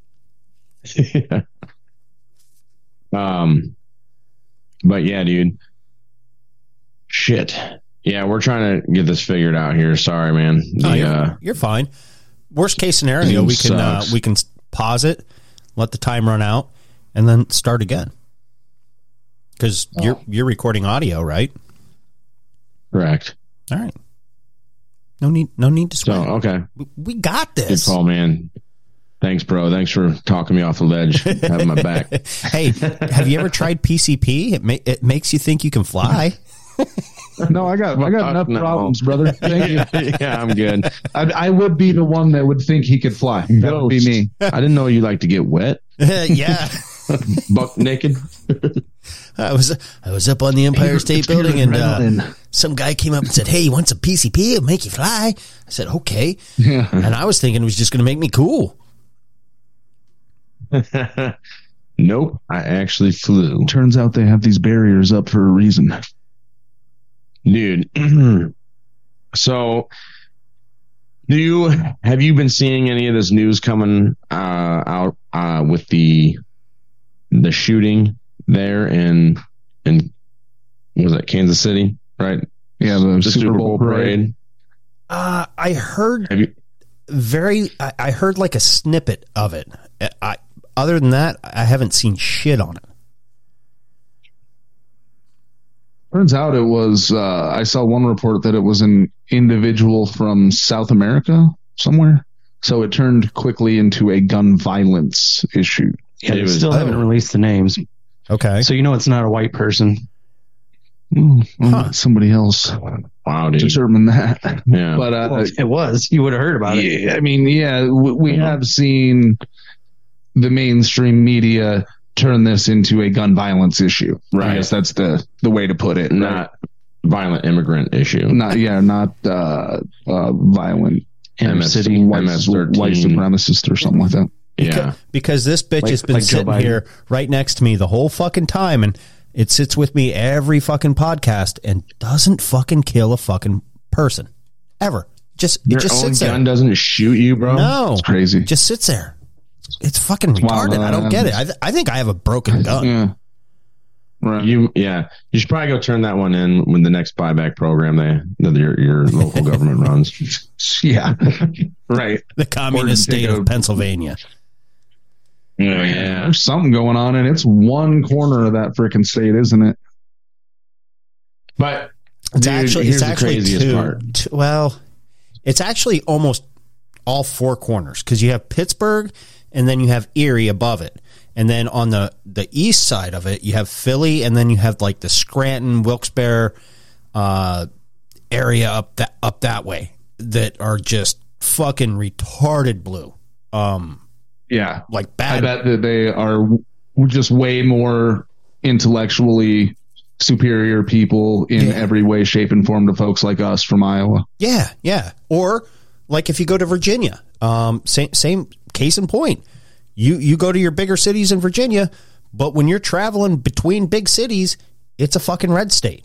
But yeah, dude. Shit. Yeah, we're trying to get this figured out here. Sorry, man. You're fine. Worst case scenario, we can pause it, let the time run out, and then start again. Because you're recording audio, right? Correct. All right. No need to sweat. So, okay. We got this. Good call, man. Thanks, bro. Thanks for talking me off the ledge, having my back. Hey, have you ever tried PCP? It makes you think you can fly. No, I got enough problems, brother. Thank you. Yeah, I'm good. I would be the one that would think he could fly. That would be me. I didn't know you like to get wet. Yeah. Buck naked. I was up on the Empire State Building, and some guy came up and said, "Hey, you want some PCP? It'll make you fly." I said, "Okay." Yeah. And I was thinking it was just going to make me cool. Nope, I actually flew. Turns out they have these barriers up for a reason. Dude. So have you been seeing any of this news coming out with the shooting there in what was that, Kansas City, right? Yeah, the Super Bowl parade. I heard I heard like a snippet of it. Other than that, I haven't seen shit on it. Turns out it was, I saw one report that it was an individual from South America somewhere. So it turned quickly into a gun violence issue. Yeah, they still haven't released the names. Okay. So you know it's not a white person. Somebody else. Wow, dude. Determine that. Yeah. But it was. You would have heard about it. I mean, we have seen the mainstream media turn this into a gun violence issue. Right. I guess that's the way to put it. Not violent immigrant issue. Not violent city white supremacist or something like that. Yeah. Because this bitch has been sitting here right next to me the whole fucking time, and it sits with me every fucking podcast and doesn't fucking kill a fucking person. Ever. It Your just own sits there. gun doesn't shoot you, bro? No. It's crazy. Just sits there. It's fucking retarded. I don't get it. I think I have a broken gun. Yeah. Right. You should probably go turn that one in when the next buyback program that your local government runs. Yeah. Right. The communist state of Pennsylvania. Oh, yeah. There's something going on, and it's one corner of that freaking state, isn't it? But It's actually the craziest part. Well, it's actually almost all four corners, because you have Pittsburgh and then you have Erie above it. And then on the east side of it, you have Philly, and then you have like the Scranton, Wilkes-Barre area up that way that are just fucking retarded blue. Yeah. Like bad. I bet that they are just way more intellectually superior people in every way, shape, and form to folks like us from Iowa. Yeah, yeah. Or like if you go to Virginia, same case in point. You go to your bigger cities in Virginia, but when you're traveling between big cities, it's a fucking red state.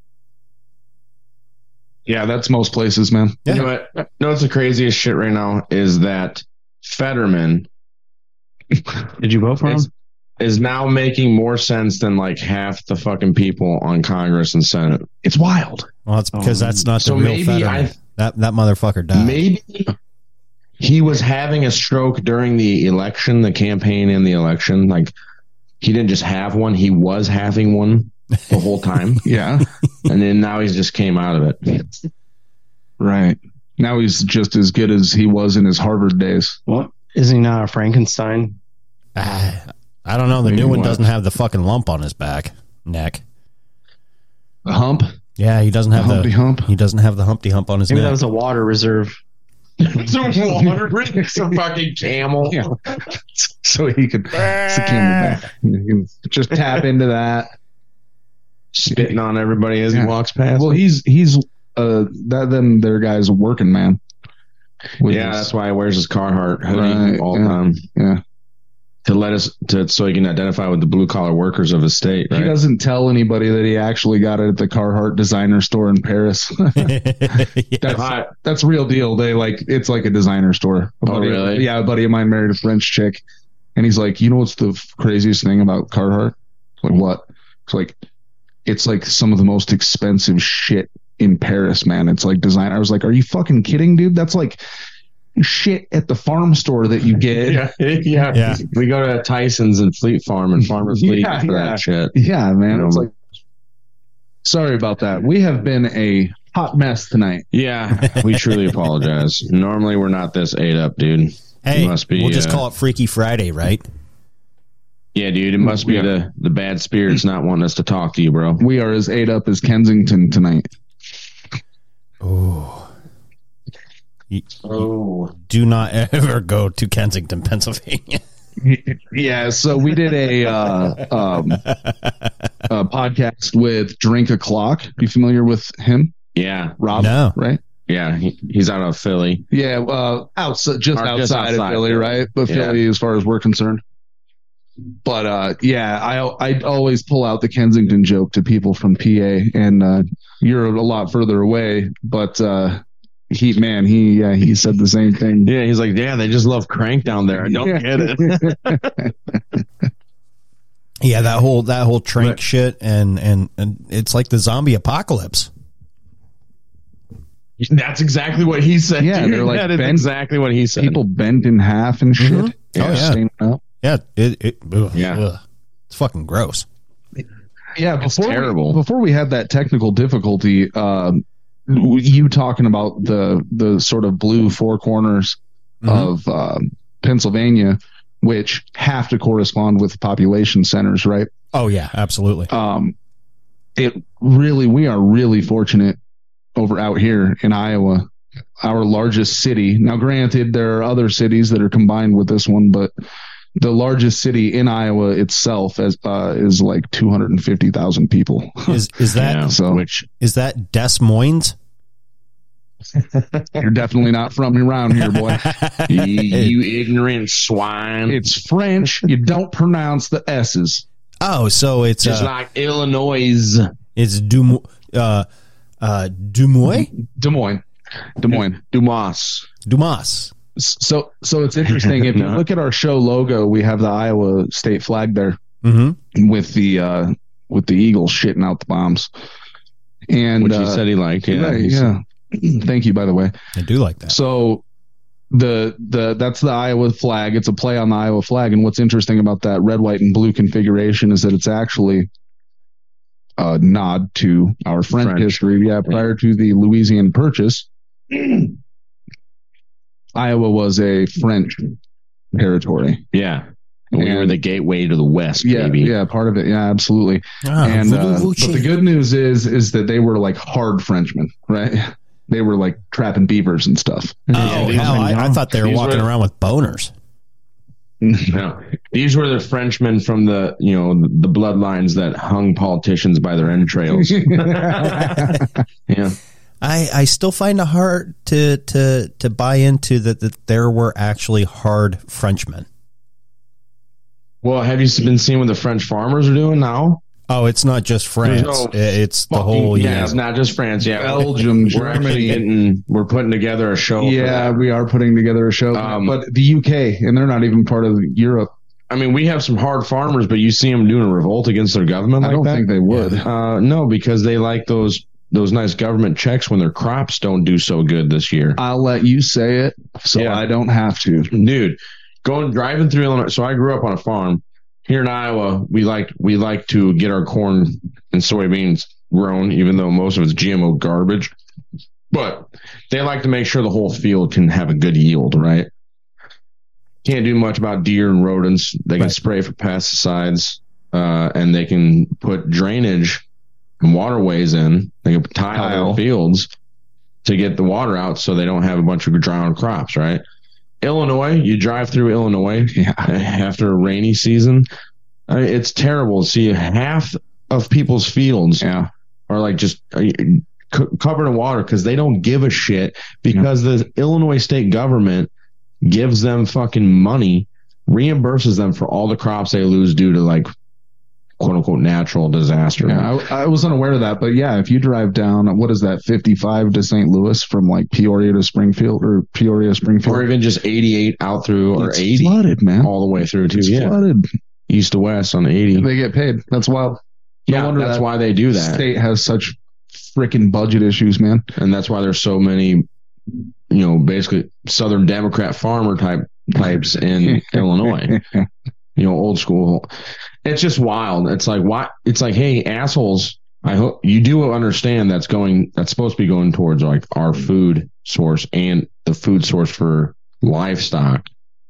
Yeah, that's most places, man. Yeah. You know what? What's the craziest shit right now is that Fetterman Did you vote for him? is now making more sense than like half the fucking people on Congress and Senate. It's wild. Well, it's because that's not So the real maybe Fetterman. That motherfucker died. Maybe he was having a stroke during the election, the campaign and the election. Like he didn't just have one; he was having one the whole time. Yeah. And then now he's just came out of it. Right. Now he's just as good as he was in his Harvard days. What? Is he not a Frankenstein? I don't know. The Maybe new one what? doesn't have the fucking lump on his neck. The hump? Yeah, he doesn't have the Humpty Hump? He doesn't have the Humpty Hump on his Maybe that neck. was a water reserve. Some fucking camel. Yeah. So he could camelback. He can just tap into that. Spitting on everybody as he walks past. Well, he's them their guy's a working man. Yeah, that's why he wears his Carhartt hoodie all the time. Yeah. So he can identify with the blue collar workers of his state. Right? He doesn't tell anybody that he actually got it at the Carhartt designer store in Paris. That's real deal. It's like a designer store. Really? Yeah, a buddy of mine married a French chick, and he's like, you know what's the craziest thing about Carhartt? Like what? It's like some of the most expensive shit in Paris, man. It's like design. I was like, are you fucking kidding, dude? That's like shit at the farm store that you get. Yeah. We go to Tyson's and Fleet Farm and Farmer's Fleet for that shit. Yeah, man. It's like, sorry about that. We have been a hot mess tonight. Yeah, we truly apologize. Normally we're not this ate up, dude. Hey, we'll just call it Freaky Friday, right? Yeah, dude. It must be the bad spirits not wanting us to talk to you, bro. We are as ate up as Kensington tonight. Do not ever go to Kensington, Pennsylvania. Yeah, so we did a podcast with Drink O'Clock. You familiar with him? Yeah. Rob? No. Right? Yeah, he's out of Philly. Yeah, outside of Philly, right? But Philly, as far as we're concerned. But I always pull out the Kensington joke to people from PA, and you're a lot further away, but he said the same thing. Yeah, he's like, yeah, they just love crank down there. I don't get it. Yeah, that whole trank shit, and it's like the zombie apocalypse. That's exactly what he said. Yeah, dude. they're like that is exactly what he said. People bent in half and shit. Mm-hmm. Yeah, yeah, it's fucking gross. Yeah, it's terrible. Before we had that technical difficulty, you talking about the sort of blue four corners of Pennsylvania, which have to correspond with population centers, right? Oh yeah, absolutely. We are really fortunate over out here in Iowa, our largest city. Now, granted, there are other cities that are combined with this one, but the largest city in Iowa itself is like 250,000 people. Is that Des Moines? You're definitely not from around here, boy. You ignorant swine. It's French. You don't pronounce the S's. Oh, so it's just like Illinois. It's Des Moines. Dumas. So it's interesting. If you look at our show logo, we have the Iowa state flag there with the eagle shitting out the bombs. And which he said he liked. Yeah. Yeah. Thank you, by the way. I do like that. So that's the Iowa flag. It's a play on the Iowa flag. And what's interesting about that red, white, and blue configuration is that it's actually a nod to our French history. Yeah, prior to the Louisiana Purchase, Iowa was a French territory. Yeah. And we were the gateway to the West, baby. Yeah, part of it. Yeah, absolutely. But the good news is that they were like hard Frenchmen, right? They were like trapping beavers and stuff. I thought they were walking around with boners. No, these were the Frenchmen from the bloodlines that hung politicians by their entrails. Yeah. I still find it hard to buy into that there were actually hard Frenchmen. Well, have you been seeing what the French farmers are doing now? Oh, it's not just France. It's the whole. Yeah, it's not just France. Yeah, Belgium, Germany. We're putting together a show. Yeah, we are putting together a show. But the UK, and they're not even part of Europe. I mean, we have some hard farmers, but you see them doing a revolt against their government. I don't think they would. No, because they like those nice government checks when their crops don't do so good this year. I'll let you say it, so I don't have to, dude. Driving through Illinois. So I grew up on a farm. Here in Iowa, we like to get our corn and soybeans grown, even though most of it's GMO garbage. But they like to make sure the whole field can have a good yield, right? Can't do much about deer and rodents. They can spray for pesticides, and they can put drainage and waterways in. They can tile their fields to get the water out so they don't have a bunch of drowned crops, right? Illinois, you drive through Illinois after a rainy season. It's terrible. See, half of people's fields are like just covered in water because they don't give a shit because the Illinois state government gives them fucking money, reimburses them for all the crops they lose due to like quote unquote natural disaster. Yeah, I was unaware of that, but yeah, if you drive down, what is that, 55 to St. Louis from like Peoria to Springfield or even just 88 out through or it's 80 flooded, man. all the way through to Flooded. east to west on 80. They get paid. That's wild. No wonder that's why they do that. State has such freaking budget issues, man, and that's why there's so many, basically Southern Democrat farmer types in Illinois. Old school. It's just wild. It's like, why? It's like, hey, assholes, I hope you do understand that's supposed to be going towards like our food source and the food source for livestock.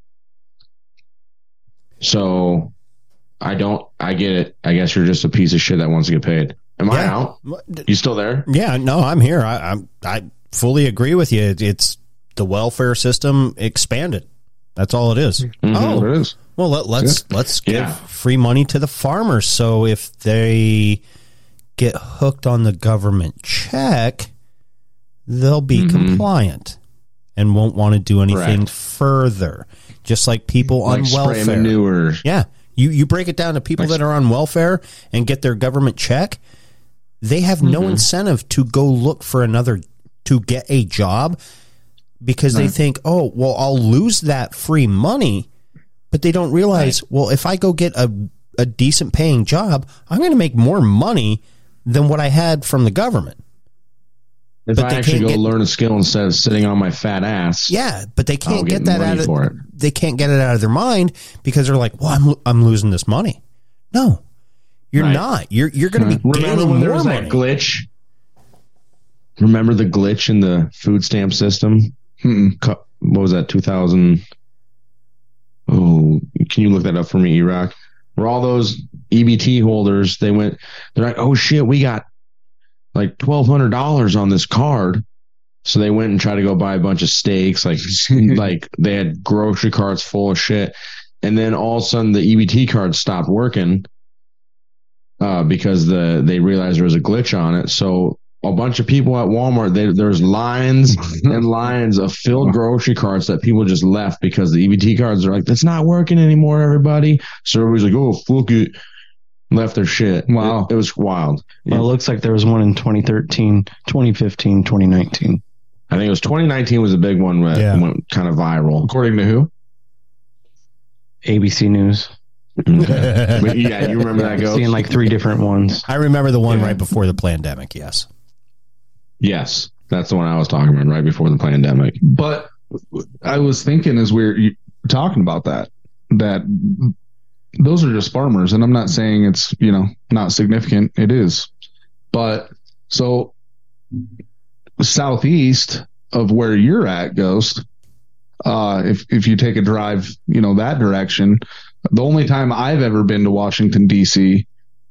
So I get it. I guess you're just a piece of shit that wants to get paid. Am I out? You still there? Yeah, no, I'm here. I fully agree with you. It's the welfare system expanded. That's all it is. Mm-hmm. Oh, it is. Well, let's give free money to the farmers. So if they get hooked on the government check, they'll be compliant and won't want to do anything further. Just like people on welfare. Spray manure. Yeah. You break it down to people that are on welfare and get their government check, they have no incentive to go look for to get a job because they think, oh, well, I'll lose that free money. But they don't realize, well, if I go get a decent paying job, I'm going to make more money than what I had from the government. If I actually go learn a skill instead of sitting on my fat ass. Yeah, but they can't get that out of they can't get it out of their mind because they're like, well, I'm losing this money. No, you're not. You're going to be gaining more money. That glitch? Remember the glitch in the food stamp system? What was that, 2000? Oh, can you look that up for me, E-Rock? Where all those EBT holders, they're like, oh shit, we got like $1,200 on this card. So they went and tried to go buy a bunch of steaks, like they had grocery carts full of shit. And then all of a sudden the EBT card stopped working because they realized there was a glitch on it. So a bunch of people at Walmart, there's lines and lines of filled grocery carts that people just left because the EBT cards are like, that's not working anymore, everybody. So everybody's like, oh, fuck it. Left their shit. Wow. It was wild. Well, it looks like there was one in 2013, 2015, 2019. I think it was 2019 was a big one that went kind of viral. According to who? ABC News. But yeah, you remember that, Ghost? Seeing like 3 different ones. I remember the one right before the pandemic, yes. Yes, that's the one I was talking about right before the pandemic. But I was thinking as we're talking about that those are just farmers, and I'm not saying it's, not significant. It is. But so southeast of where you're at, Ghost, if you take a drive, that direction, the only time I've ever been to Washington, D.C.,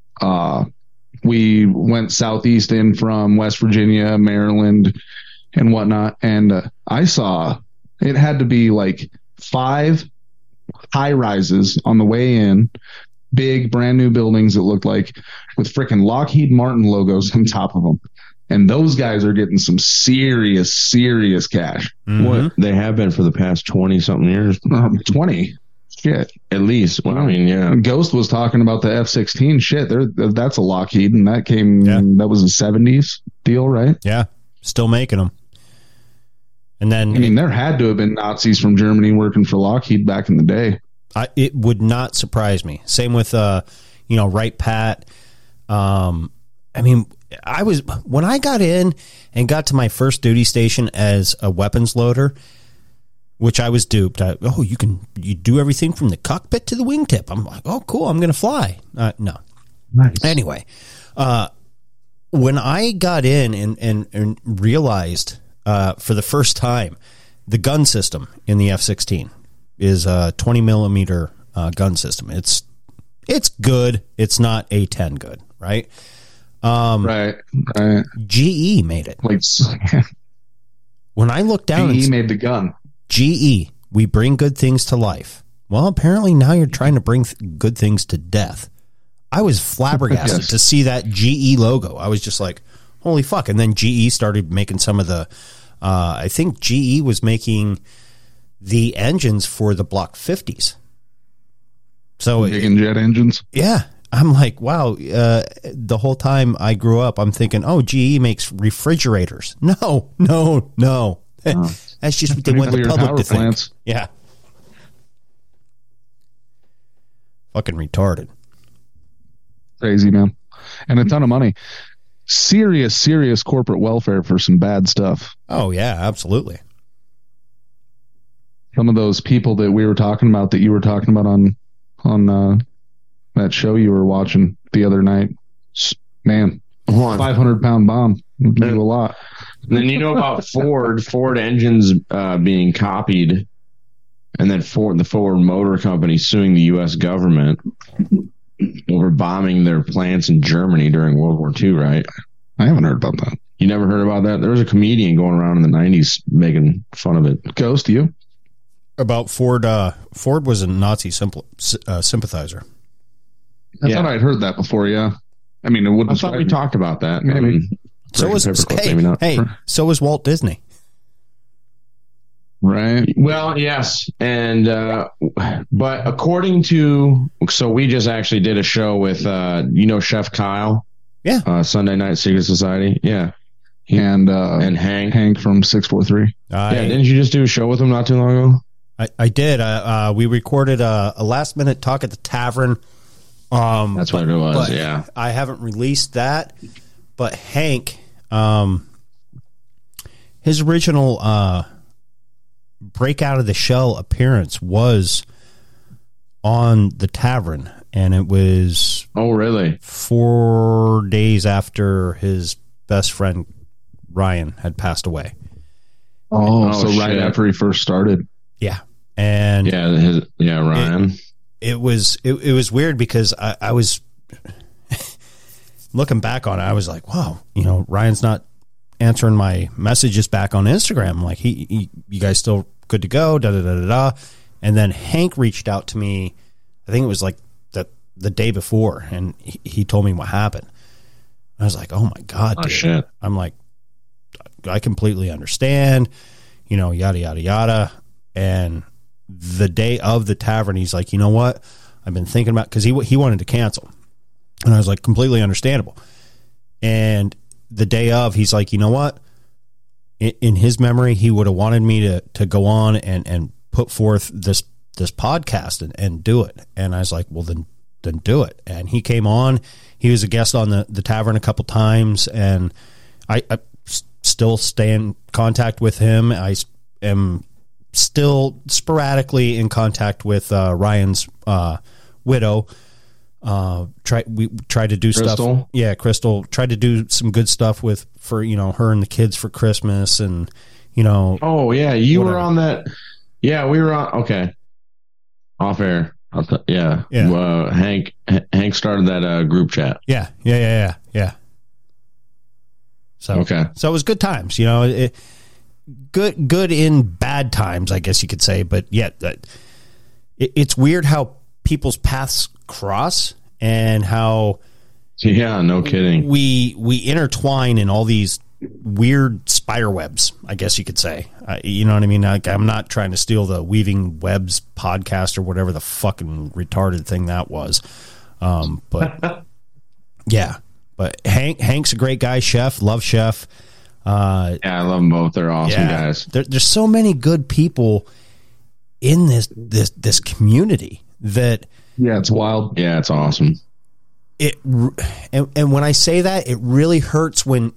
we went southeast in from West Virginia, Maryland, and whatnot. And I saw it had to be like 5 high rises on the way in, big brand new buildings that looked like with freaking Lockheed Martin logos on top of them. And those guys are getting some serious cash. Mm-hmm. What they have been for the past 20 something years. 20. Shit. At least. Well, I mean, yeah. Ghost was talking about the F-16 shit. That's a Lockheed, and that was a 70s deal, right? Yeah. Still making them. And then, I mean, there had to have been Nazis from Germany working for Lockheed back in the day. It would not surprise me. Same with, Wright Pat. I mean, when I got in and got to my first duty station as a weapons loader, which I was duped. You do everything from the cockpit to the wingtip. I'm like, oh, cool. I'm going to fly. No. Nice. Anyway, when I got in and realized for the first time the gun system in the F-16 is a 20 millimeter gun system. It's good. It's not A-10 good, right? Right. GE made it. When I looked down, GE made the gun. GE, we bring good things to life. Well, apparently now you're trying to bring good things to death. I was flabbergasted to see that GE logo. I was just like, holy fuck. And then GE started making some of the, I think GE was making the engines for the Block 50s. So making jet engines. Yeah. I'm like, wow. The whole time I grew up, I'm thinking, oh, GE makes refrigerators. No. That's just what they want the public to think. Yeah. Fucking retarded. Crazy, man. And a ton of money. Serious corporate welfare for some bad stuff. Oh, yeah, absolutely. Some of those people that we were talking about, that you were talking about on that show you were watching the other night, man, 500-pound bomb would do a lot. And then you know about Ford engines being copied, and then the Ford Motor Company suing the U.S. government over bombing their plants in Germany during World War II, right? I haven't heard about that. You never heard about that? There was a comedian going around in the 90s making fun of it. Ghost, you? About Ford, Ford was a Nazi sympathizer. I thought I'd heard that before, yeah. I mean, it wouldn't. I thought we talked about that. Maybe. So was so was Walt Disney. Right. Well, yes. And, but according to, so we just actually did a show with, Chef Kyle. Yeah. Sunday Night Secret Society. Yeah. And Hank from 643. Didn't you just do a show with him not too long ago? I did. We recorded a last minute talk at the tavern. That's what it was. Yeah. I haven't released that, but Hank, his original, break out of the shell appearance was on the tavern, and it was really 4 days after his best friend Ryan had passed away. Right after he first started. Yeah. And Ryan. It was weird because I was looking back on it. I was like, wow, Ryan's not answering my messages back on Instagram. Like, you guys still good to go? Da da da da da. And then Hank reached out to me. I think it was like the day before, and he told me what happened. I was like, oh my God, dude. Shit. I'm like, I completely understand, yada yada yada. And the day of the tavern, he's like, you know what? I've been thinking about, because he wanted to cancel, and I was like, completely understandable. And the day of, he's like, you know what? In his memory, he would have wanted me to go on and put forth this podcast and do it. And I was like, well, then do it. And he came on. He was a guest on the tavern a couple times, and I still stay in contact with him. I am still sporadically in contact with Ryan's widow. We tried to do Crystal? stuff. Yeah, Crystal tried to do some good stuff for her and the kids for Christmas, and Oh yeah, you were on that. Yeah, we were on. Okay, off air. Yeah. Hank started that group chat. Yeah. So okay, so it was good times. Good in bad times, I guess you could say. But yeah, it's weird how people's paths cross, and how no kidding, we intertwine in all these weird spider webs, I guess you could say. You know what I mean? I'm not trying to steal the Weaving Webs podcast or whatever the fucking retarded thing that was, but yeah. But Hank's a great guy. Chef, love Chef. I love them both. They're awesome guys. There's so many good people in this community that. Yeah, it's wild. Yeah, it's awesome. And when I say that, it really hurts when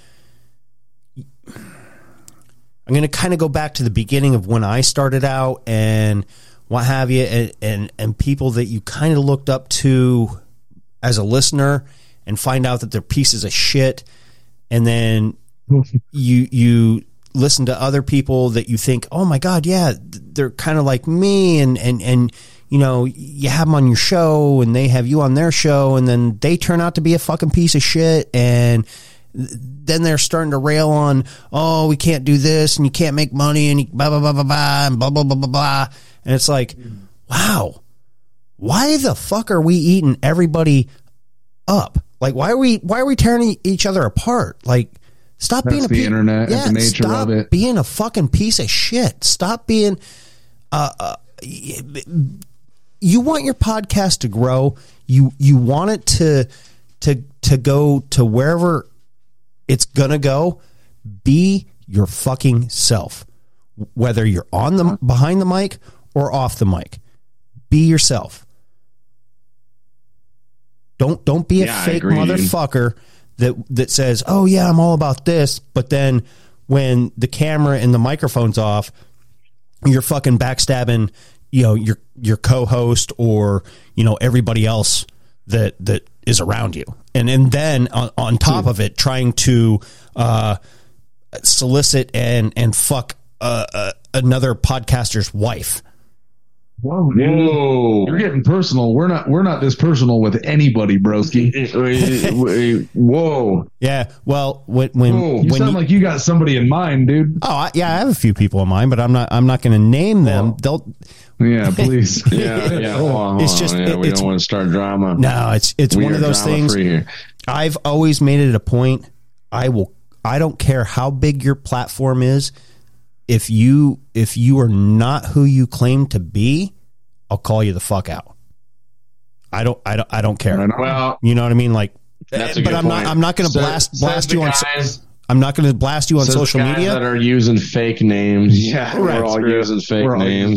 I'm going to kind of go back to the beginning of when I started out and what have you, and people that you kind of looked up to as a listener, and find out that they're pieces of shit, and then you listen to other people that you think, oh my God, yeah, they're kind of like me, and you have them on your show, and they have you on their show, and then they turn out to be a fucking piece of shit, and then they're starting to rail on, oh, we can't do this, and you can't make money, and blah blah blah blah blah, and blah blah blah blah blah, and it's like, wow, why the fuck are we eating everybody up? Like, why are we tearing each other apart? Like, stop being the internet and the nature stop of it. being a fucking piece of shit. Stop being. You want your podcast to grow. You want it to go to wherever it's gonna go. Be your fucking self. Whether you're on the behind the mic or off the mic, be yourself. Don't be a fake motherfucker that says, "Oh yeah, I'm all about this," but then when the camera and the microphone's off, you're fucking backstabbing, your co-host or everybody else that is around you, and then on top of it, trying to solicit and fuck another podcaster's wife. Whoa, you're getting personal. We're not this personal with anybody, broski. Whoa. Yeah. Well, when you sound like you got somebody in mind, dude. Oh, I have a few people in mind, but I'm not going to name them. They'll. Yeah, please. Yeah. It's just we don't want to start drama. No, it's one of those things. Here. I've always made it a point. I don't care how big your platform is. If you are not who you claim to be, I'll call you the fuck out. I don't care. Well, you know what I mean? Like, that's a but good I'm point. not going to blast you on. I'm not going to blast you on social media that are using fake names. Yeah, we're all using fake names.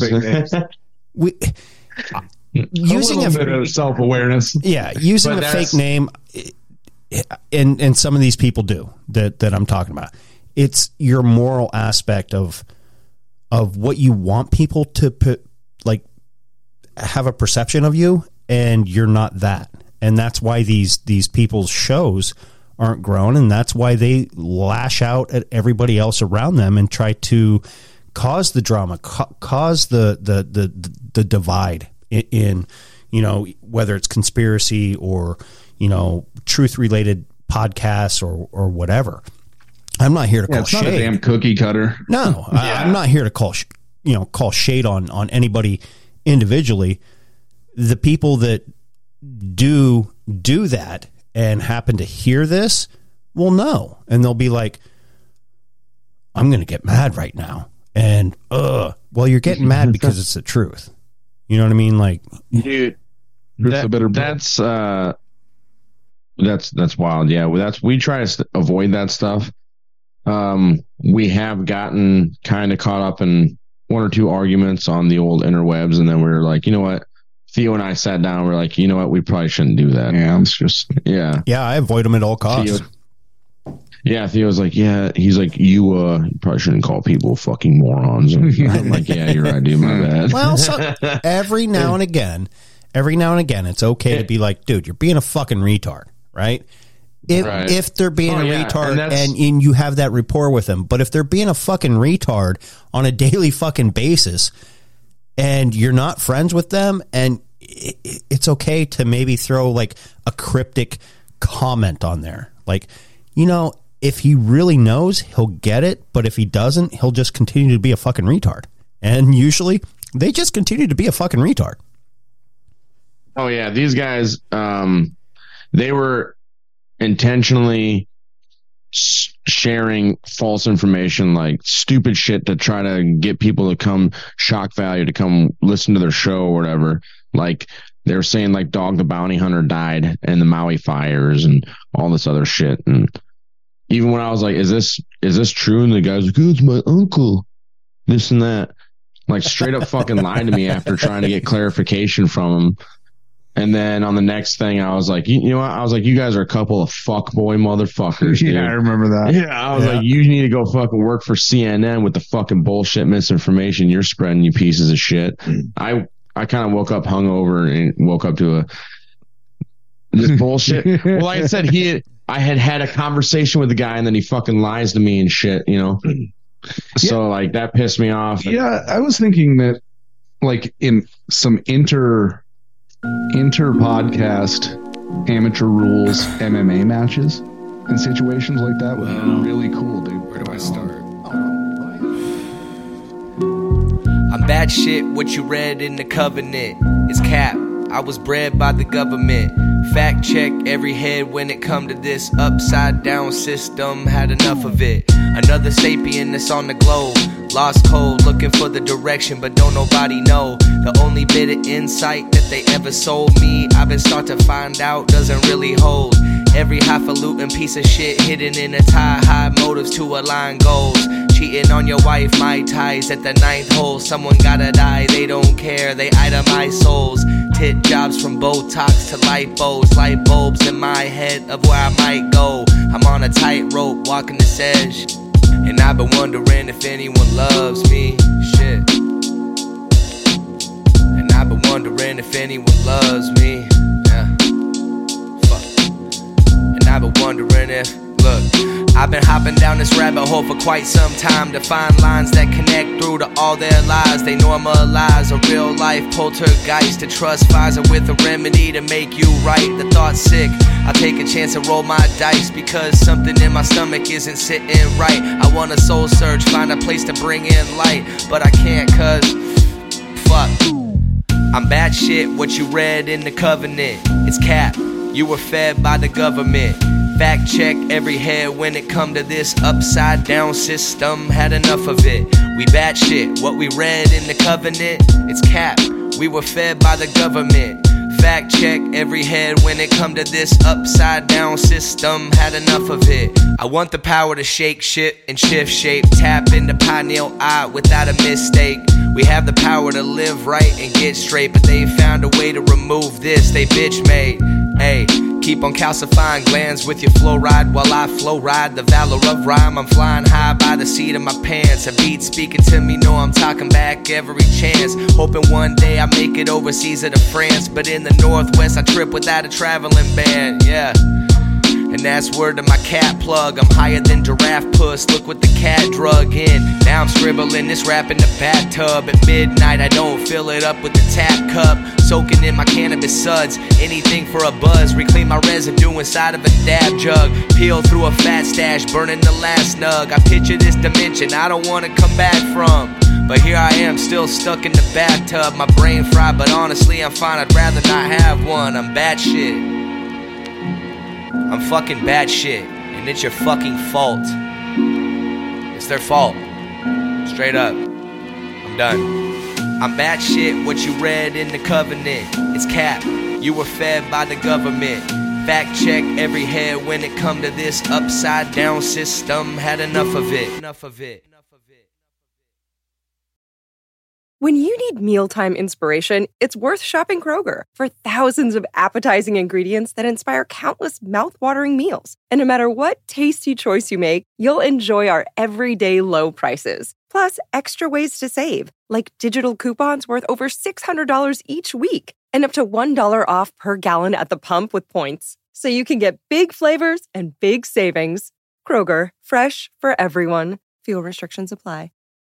Using a bit of self-awareness. Yeah, using a fake name, and some of these people do that I'm talking about. It's your moral aspect of what you want people to have a perception of you, and you're not that. And that's why these people's shows aren't grown, and that's why they lash out at everybody else around them and try to cause the drama, cause the divide in whether it's conspiracy or truth related podcasts or whatever. I'm not here to call shade. Not a damn cookie cutter. No, I'm not here to call shade on anybody individually. The people that do that and happen to hear this will know, and they'll be like, "I'm going to get mad right now," and well, you're getting mad because it's the truth. You know what I mean? Like, dude, that's wild. Yeah, we try to avoid that stuff. We have gotten kind of caught up in one or two arguments on the old interwebs, and then we were like, you know what? Theo and I sat down. We're like, you know what? We probably shouldn't do that. Yeah, it's just I avoid them at all costs. Theo's like, he's like, you probably shouldn't call people fucking morons. And I'm like, yeah, you're right, dude. My bad. Well, every now and again, it's okay to be like, dude, you're being a fucking retard, right? If they're being a retard and you have that rapport with them. But if they're being a fucking retard on a daily fucking basis and you're not friends with them, and it's okay to maybe throw like a cryptic comment on there. Like, if he really knows, he'll get it. But if he doesn't, he'll just continue to be a fucking retard. And usually they just continue to be a fucking retard. Oh yeah. These guys, they were intentionally sharing false information, like stupid shit to try to get people to come, shock value, to come listen to their show or whatever. Like they were saying like Dog the Bounty Hunter died in the Maui fires and all this other shit. And even when I was like, is this true? And the guy's like, oh, it's my uncle, this and that. Like straight up fucking lied to me after trying to get clarification from him. And then on the next thing, I was like, you know what? I was like, you guys are a couple of fuckboy motherfuckers. Dude. Yeah, I remember that. Yeah, I was like, you need to go fucking work for CNN with the fucking bullshit misinformation you're spreading, you pieces of shit. I kind of woke up hungover and woke up to this bullshit. Well, like I said, I had a conversation with the guy, and then he fucking lies to me and shit, So like that pissed me off. Yeah, I was thinking that like in some inter podcast amateur rules MMA matches and situations like that would be really cool, dude. Where do I start? I'm bad shit. What you read in the covenant is cap. I was bred by the government. Fact check every head when it come to this upside down system. Had enough of it. Another sapien that's on the globe. Lost cold, looking for the direction, but don't nobody know. The only bit of insight that they ever sold me, I've been starting to find out doesn't really hold. Every highfalutin piece of shit hidden in a tie, high motives to align goals. Cheating on your wife, my ties at the 9th hole. Someone gotta die, they don't care, they itemize souls. Tit jobs from Botox to lipos, light bulbs in my head of where I might go. I'm on a tightrope, walking this edge, and I've been wondering if anyone loves me. Shit. And I've been wondering if anyone loves me. Yeah. Fuck. And I've been wondering if, look, I've been hopping down this rabbit hole for quite some time to find lines that connect through to all their lies. They normalize a real life poltergeist to trust Pfizer with a remedy to make you right. The thought's sick, I'll take a chance and roll my dice because something in my stomach isn't sitting right. I want a soul search, find a place to bring in light, but I can't cause, fuck, I'm bad shit, what you read in the covenant. It's cap, you were fed by the government. Fact check every head when it come to this upside down system. Had enough of it. We bad shit. What we read in the covenant, it's cap. We were fed by the government. Fact check every head when it come to this upside down system. Had enough of it. I want the power to shake shit and shift shape. Tap into pineal eye without a mistake. We have the power to live right and get straight, but they found a way to remove this. They bitch made. Hey, keep on calcifying glands with your flow ride while I flow ride the valor of rhyme. I'm flying high by the seat of my pants. A beat speaking to me, know I'm talking back every chance. Hoping one day I make it overseas or to France, but in the Northwest I trip without a traveling band. Yeah. And that's word to my cat plug. I'm higher than giraffe puss. Look what the cat drug in. Now I'm scribbling this rap in the bathtub. At midnight I don't fill it up with the tap cup. Soaking in my cannabis suds. Anything for a buzz. Reclaim my residue inside of a dab jug. Peel through a fat stash, burning the last nug. I picture this dimension I don't want to come back from, but here I am, still stuck in the bathtub. My brain fried, but honestly I'm fine. I'd rather not have one. I'm bad shit. I'm fucking bad shit, and it's your fucking fault. It's their fault. Straight up. I'm done. I'm bad shit, what you read in the covenant. It's cap. You were fed by the government. Fact check every head when it come to this upside down system. Had enough of it. Enough of it. When you need mealtime inspiration, it's worth shopping Kroger for thousands of appetizing ingredients that inspire countless mouth-watering meals. And no matter what tasty choice you make, you'll enjoy our everyday low prices. Plus, extra ways to save, like digital coupons worth over $600 each week and up to $1 off per gallon at the pump with points. So you can get big flavors and big savings. Kroger, fresh for everyone. Fuel restrictions apply.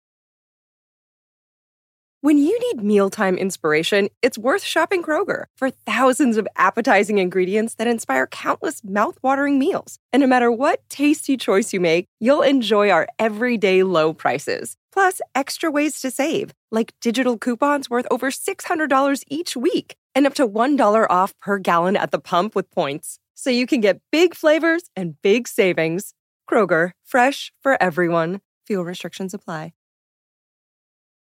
When you need mealtime inspiration, it's worth shopping Kroger for thousands of appetizing ingredients that inspire countless mouth-watering meals. And no matter what tasty choice you make, you'll enjoy our everyday low prices. Plus, extra ways to save, like digital coupons worth over $600 each week and up to $1 off per gallon at the pump with points. So you can get big flavors and big savings. Kroger, fresh for everyone. Fuel restrictions apply.